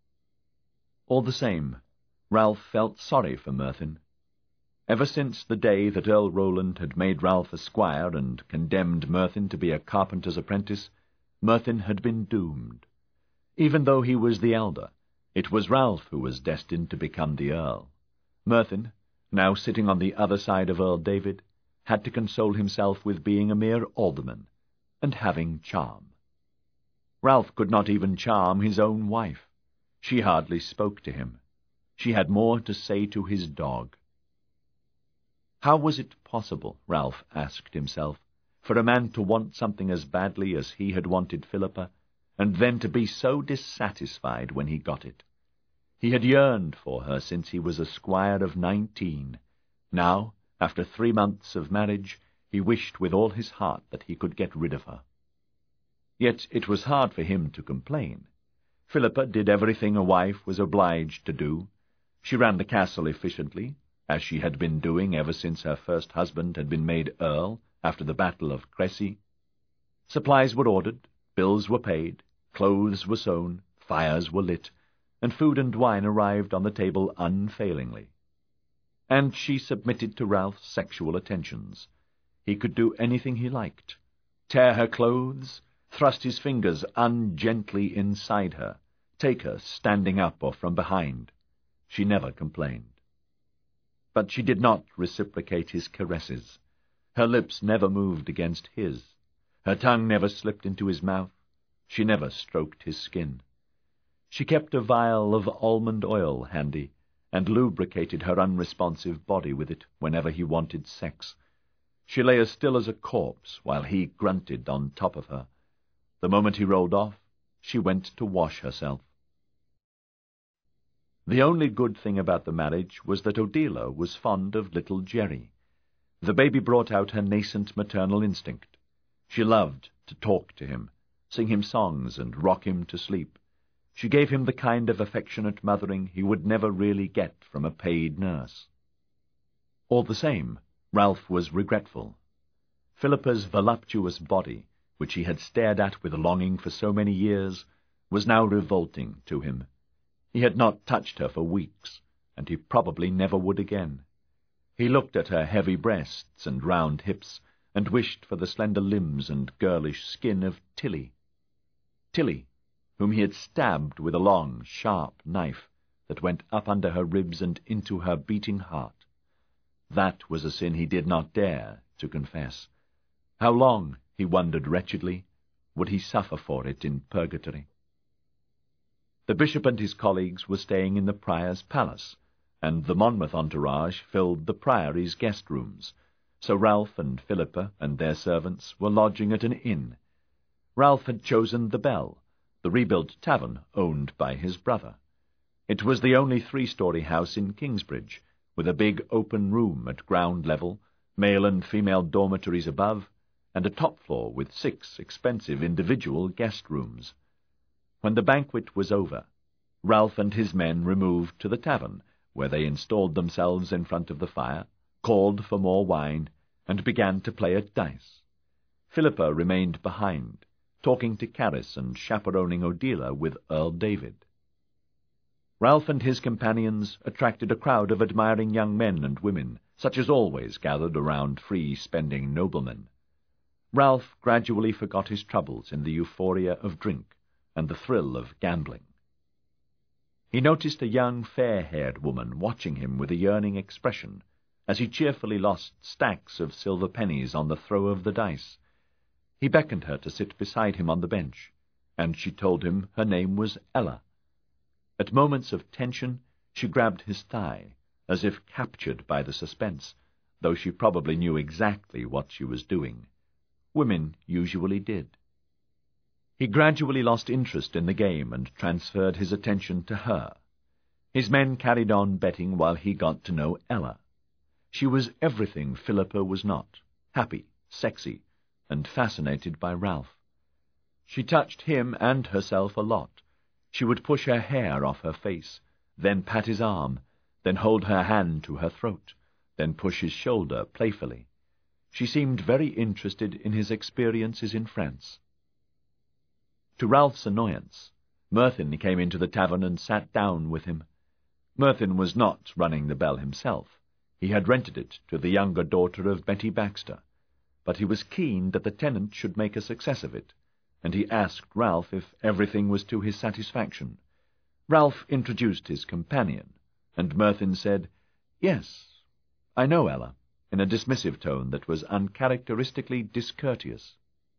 All the same, Ralph felt sorry for Merthin. Ever since the day that Earl Roland had made Ralph a squire and condemned Merthin to be a carpenter's apprentice, Merthin had been doomed. Even though he was the elder, it was Ralph who was destined to become the earl. Merthin, now sitting on the other side of Earl David, had to console himself with being a mere alderman, and having charm. Ralph could not even charm his own wife. She hardly spoke to him. she had more to say to his dog. How was it possible, Ralph asked himself, for a man to want something as badly as he had wanted Philippa, and then to be so dissatisfied when he got it? He had yearned for her since he was a squire of nineteen. Now, after three months of marriage, he wished with all his heart that he could get rid of her. Yet it was hard for him to complain. Philippa did everything a wife was obliged to do. She ran the castle efficiently, as she had been doing ever since her first husband had been made earl after the Battle of Crécy. Supplies were ordered, bills were paid, clothes were sewn, fires were lit, and food and wine arrived on the table unfailingly. And she submitted to Ralph's sexual attentions. He could do anything he liked, tear her clothes, thrust his fingers ungently inside her, take her standing up or from behind. She never complained. But she did not reciprocate his caresses. Her lips never moved against his. Her tongue never slipped into his mouth. She never stroked his skin. She kept a vial of almond oil handy, and lubricated her unresponsive body with it whenever he wanted sex. She lay as still as a corpse while he grunted on top of her. The moment he rolled off, she went to wash herself. The only good thing about the marriage was that Odila was fond of little Jerry. The baby brought out her nascent maternal instinct. She loved to talk to him, sing him songs, and rock him to sleep. She gave him the kind of affectionate mothering he would never really get from a paid nurse. All the same, Ralph was regretful. Philippa's voluptuous body, which he had stared at with longing for so many years, was now revolting to him. He had not touched her for weeks, and he probably never would again. He looked at her heavy breasts and round hips, and wished for the slender limbs and girlish skin of Tilly. Tilly, whom he had stabbed with a long, sharp knife that went up under her ribs and into her beating heart. That was a sin he did not dare to confess. How long, he wondered wretchedly, would he suffer for it in purgatory? The bishop and his colleagues were staying in the prior's palace, and the Monmouth entourage filled the priory's guest rooms, so Ralph and Philippa and their servants were lodging at an inn. Ralph had chosen the Bell, the rebuilt tavern owned by his brother. It was the only three-story house in Kingsbridge, with a big open room at ground level, male and female dormitories above, and a top floor with six expensive individual guest rooms. When the banquet was over, Ralph and his men removed to the tavern, where they installed themselves in front of the fire, called for more wine, and began to play at dice. Philippa remained behind, talking to Carys and chaperoning Odila with Earl David. Ralph and his companions attracted a crowd of admiring young men and women, such as always gathered around free-spending noblemen. Ralph gradually forgot his troubles in the euphoria of drink and the thrill of gambling. He noticed a young, fair-haired woman watching him with a yearning expression, as he cheerfully lost stacks of silver pennies on the throw of the dice. He beckoned her to sit beside him on the bench, and she told him her name was Ella. At moments of tension, she grabbed his thigh, as if captured by the suspense, though she probably knew exactly what she was doing. Women usually did. He gradually lost interest in the game and transferred his attention to her. His men carried on betting while he got to know Ella. She was everything Philippa was not, happy, sexy, and fascinated by Ralph. She touched him and herself a lot. She would push her hair off her face, then pat his arm, then hold her hand to her throat, then push his shoulder playfully. She seemed very interested in his experiences in France. To Ralph's annoyance, Merthyn came into the tavern and sat down with him. Merthyn was not running the Bell himself. He had rented it to the younger daughter of Betty Baxter, but he was keen that the tenant should make a success of it, and he asked Ralph if everything was to his satisfaction. Ralph introduced his companion, and Merthyn said, "Yes, I know Ella," in a dismissive tone that was uncharacteristically discourteous.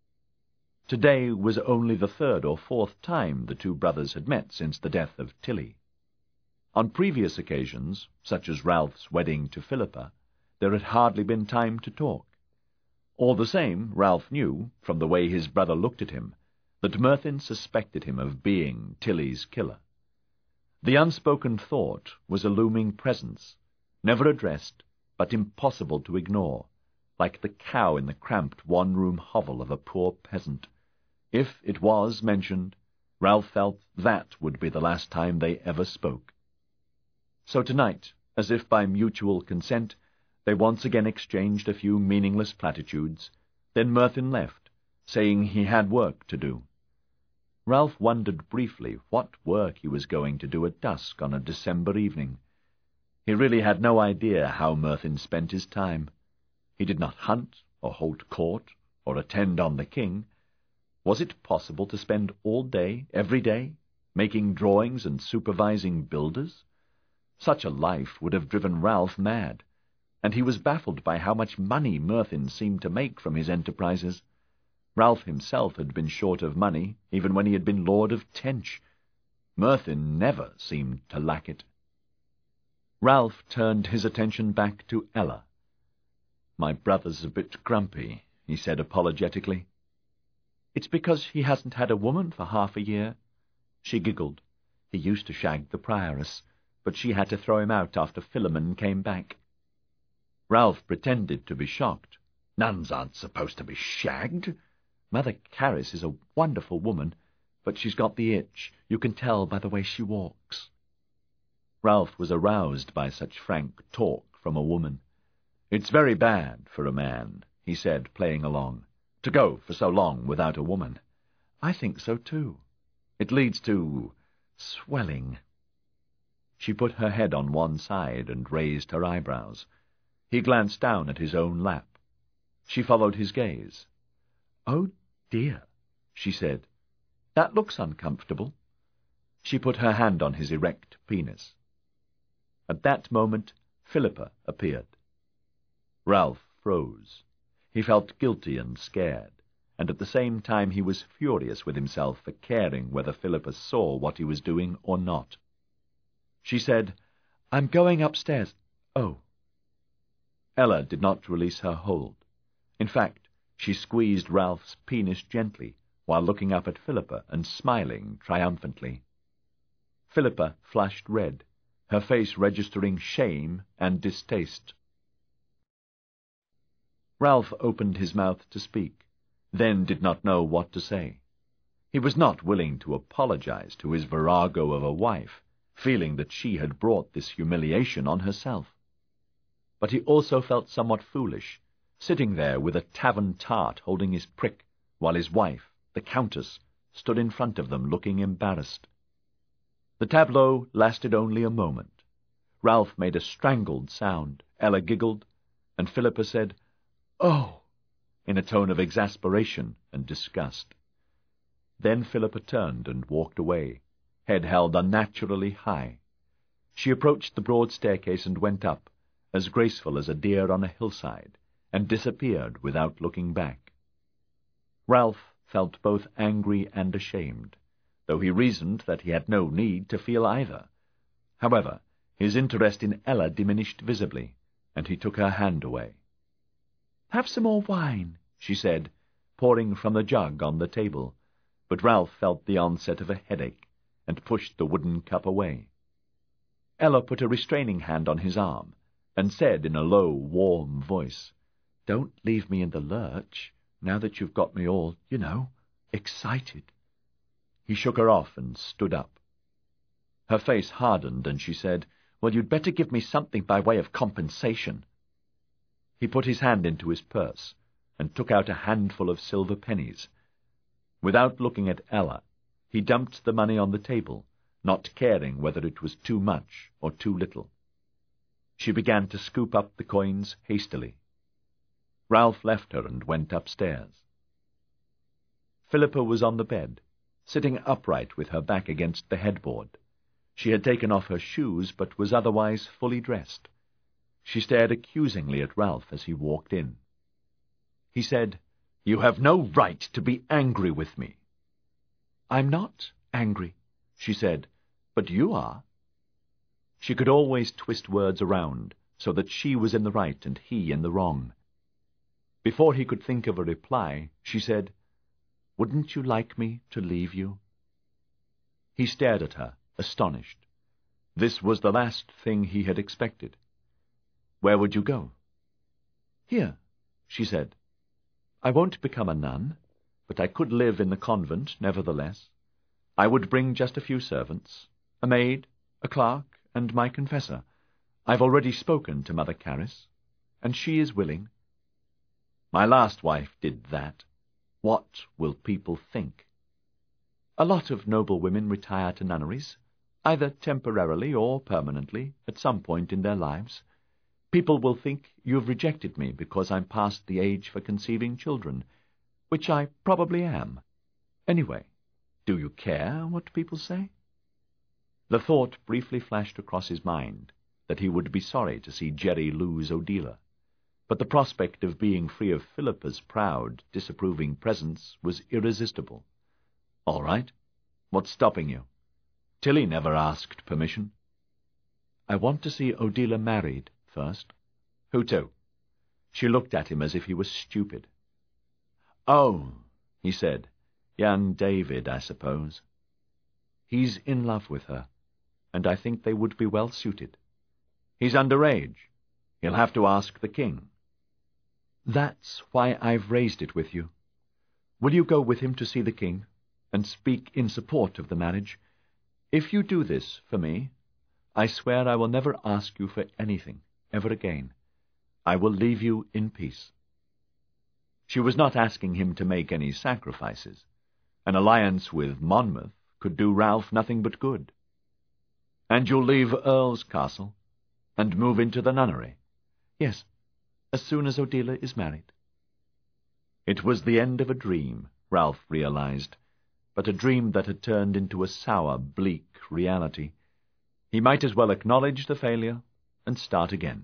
Today was only the third or fourth time the two brothers had met since the death of Tilly. On previous occasions, such as Ralph's wedding to Philippa, there had hardly been time to talk. All the same, Ralph knew, from the way his brother looked at him, that Merthyn suspected him of being Tilly's killer. The unspoken thought was a looming presence, never addressed, but impossible to ignore, like the cow in the cramped one-room hovel of a poor peasant. If it was mentioned, Ralph felt that would be the last time they ever spoke. So tonight, as if by mutual consent, they once again exchanged a few meaningless platitudes. Then Merthyn left, saying he had work to do. Ralph wondered briefly what work he was going to do at dusk on a December evening. He really had no idea how Merthyn spent his time. He did not hunt, or hold court, or attend on the king. Was it possible to spend all day, every day, making drawings and supervising builders? Such a life would have driven Ralph mad, and he was baffled by how much money Merthyn seemed to make from his enterprises. Ralph himself had been short of money, even when he had been Lord of Tench. Merthyn never seemed to lack it. Ralph turned his attention back to Ella. "My brother's a bit grumpy," he said apologetically. "It's because he hasn't had a woman for half a year." She giggled. "He used to shag the prioress, but she had to throw him out after Philemon came back." Ralph pretended to be shocked. "Nuns aren't supposed to be shagged. Mother Caris is a wonderful woman, but she's got the itch. You can tell by the way she walks." Ralph was aroused by such frank talk from a woman. "It's very bad for a man," he said, playing along, "to go for so long without a woman." "I think so, too. It leads to swelling." She put her head on one side and raised her eyebrows. He glanced down at his own lap. She followed his gaze. "Oh, dear," she said. "That looks uncomfortable." She put her hand on his erect penis. At that moment, Philippa appeared. Ralph froze. He felt guilty and scared, and at the same time he was furious with himself for caring whether Philippa saw what he was doing or not. She said, "I'm going upstairs." "Oh." Ella did not release her hold. In fact, she squeezed Ralph's penis gently, while looking up at Philippa and smiling triumphantly. Philippa flushed red, her face registering shame and distaste. Ralph opened his mouth to speak, then did not know what to say. He was not willing to apologize to his virago of a wife, feeling that she had brought this humiliation on herself. But he also felt somewhat foolish, sitting there with a tavern tart holding his prick, while his wife, the Countess, stood in front of them looking embarrassed. The tableau lasted only a moment. Ralph made a strangled sound, Ella giggled, and Philippa said, "Oh," in a tone of exasperation and disgust. Then Philippa turned and walked away, head held unnaturally high. She approached the broad staircase and went up, as graceful as a deer on a hillside, and disappeared without looking back. Ralph felt both angry and ashamed, though he reasoned that he had no need to feel either. However, his interest in Ella diminished visibly, and he took her hand away. "Have some more wine," she said, pouring from the jug on the table, but Ralph felt the onset of a headache, and pushed the wooden cup away. Ella put a restraining hand on his arm, and said in a low, warm voice, "Don't leave me in the lurch, now that you've got me all, you know, excited." He shook her off and stood up. Her face hardened, and she said, "Well, you'd better give me something by way of compensation." He put his hand into his purse, and took out a handful of silver pennies. Without looking at Ella, he dumped the money on the table, not caring whether it was too much or too little. She began to scoop up the coins hastily. Ralph left her and went upstairs. Philippa was on the bed, sitting upright with her back against the headboard. She had taken off her shoes, but was otherwise fully dressed. She stared accusingly at Ralph as he walked in. He said, "You have no right to be angry with me." "I'm not angry," she said, "but you are." She could always twist words around, so that she was in the right and he in the wrong. Before he could think of a reply, she said, "Wouldn't you like me to leave you?" He stared at her, astonished. This was the last thing he had expected. "Where would you go?" "Here," she said. "I won't become a nun, but I could live in the convent nevertheless. I would bring just a few servants, a maid, a clerk, and my confessor. I've already spoken to Mother Caris, and she is willing." "My last wife did that. What will people think?" "A lot of noble women retire to nunneries, either temporarily or permanently, at some point in their lives. People will think you've rejected me because I'm past the age for conceiving children, which I probably am. Anyway, do you care what people say?" The thought briefly flashed across his mind that he would be sorry to see Jerry lose Odila, but the prospect of being free of Philippa's proud, disapproving presence was irresistible. "All right. What's stopping you? Tilly never asked permission." "I want to see Odila married first." "Who to?" She looked at him as if he was stupid. "Oh," he said, "young David, I suppose." "He's in love with her, and I think they would be well suited." "He's underage. He'll have to ask the king." "That's why I've raised it with you. Will you go with him to see the king, and speak in support of the marriage? If you do this for me, I swear I will never ask you for anything ever again. I will leave you in peace." She was not asking him to make any sacrifices. An alliance with Monmouth could do Ralph nothing but good. "And you'll leave Earl's Castle, and move into the nunnery?" "Yes, as soon as Odila is married." It was the end of a dream, Ralph realized, but a dream that had turned into a sour, bleak reality. He might as well acknowledge the failure and start again.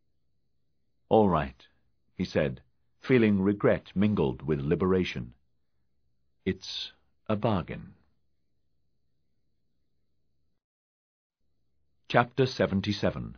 "All right," he said, feeling regret mingled with liberation. "It's a bargain." Chapter seventy-seven.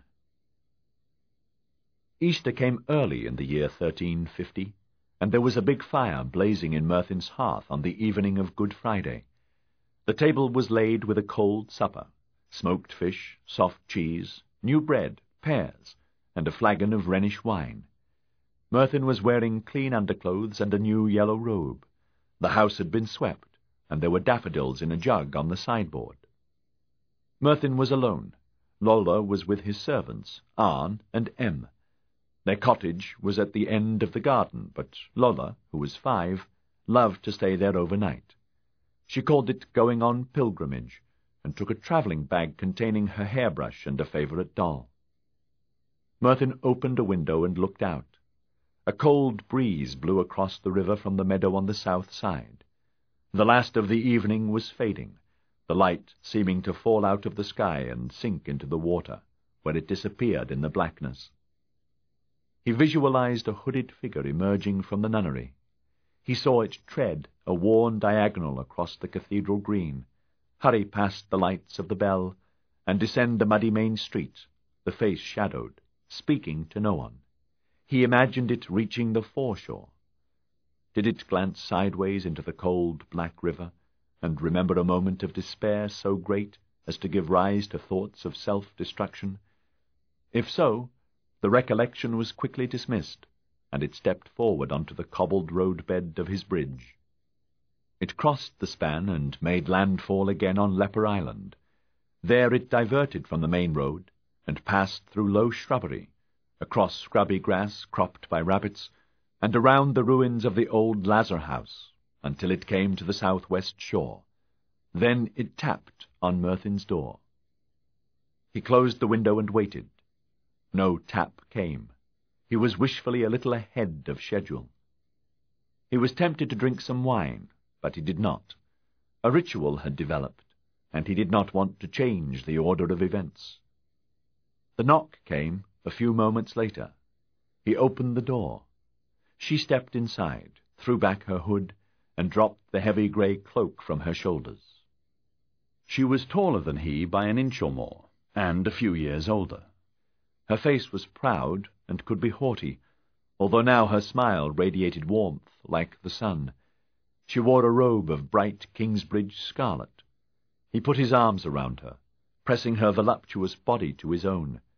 Easter came early in the year thirteen fifty, and there was a big fire blazing in Merthin's hearth on the evening of Good Friday. The table was laid with a cold supper, smoked fish, soft cheese, new bread, pears, and a flagon of Rhenish wine. Merthin was wearing clean underclothes and a new yellow robe. The house had been swept, and there were daffodils in a jug on the sideboard. Merthin was alone. Lola was with his servants, Arne and Em. Their cottage was at the end of the garden, but Lola, who was five, loved to stay there overnight. She called it going on pilgrimage, and took a travelling bag containing her hairbrush and a favourite doll. Merthin opened a window and looked out. A cold breeze blew across the river from the meadow on the south side. The last of the evening was fading, the light seeming to fall out of the sky and sink into the water, where it disappeared in the blackness. He visualized a hooded figure emerging from the nunnery. He saw it tread a worn diagonal across the cathedral green, hurry past the lights of the bell, and descend the muddy main street, the face shadowed, speaking to no one. He imagined it reaching the foreshore. Did it glance sideways into the cold black river, and remember a moment of despair so great as to give rise to thoughts of self-destruction? If so, the recollection was quickly dismissed, and it stepped forward onto the cobbled roadbed of his bridge. It crossed the span and made landfall again on Leper Island. There it diverted from the main road and passed through low shrubbery, across scrubby grass cropped by rabbits, and around the ruins of the old Lazar house, until it came to the southwest shore. Then it tapped on Merthin's door. He closed the window and waited. No tap came. He was wishfully a little ahead of schedule. He was tempted to drink some wine, but he did not. A ritual had developed, and he did not want to change the order of events. The knock came a few moments later. He opened the door. She stepped inside, threw back her hood, and dropped the heavy grey cloak from her shoulders. She was taller than he by an inch or more, and a few years older. Her face was proud and could be haughty, although now her smile radiated warmth like the sun. She wore a robe of bright Kingsbridge scarlet. He put his arms around her, pressing her voluptuous body to his own,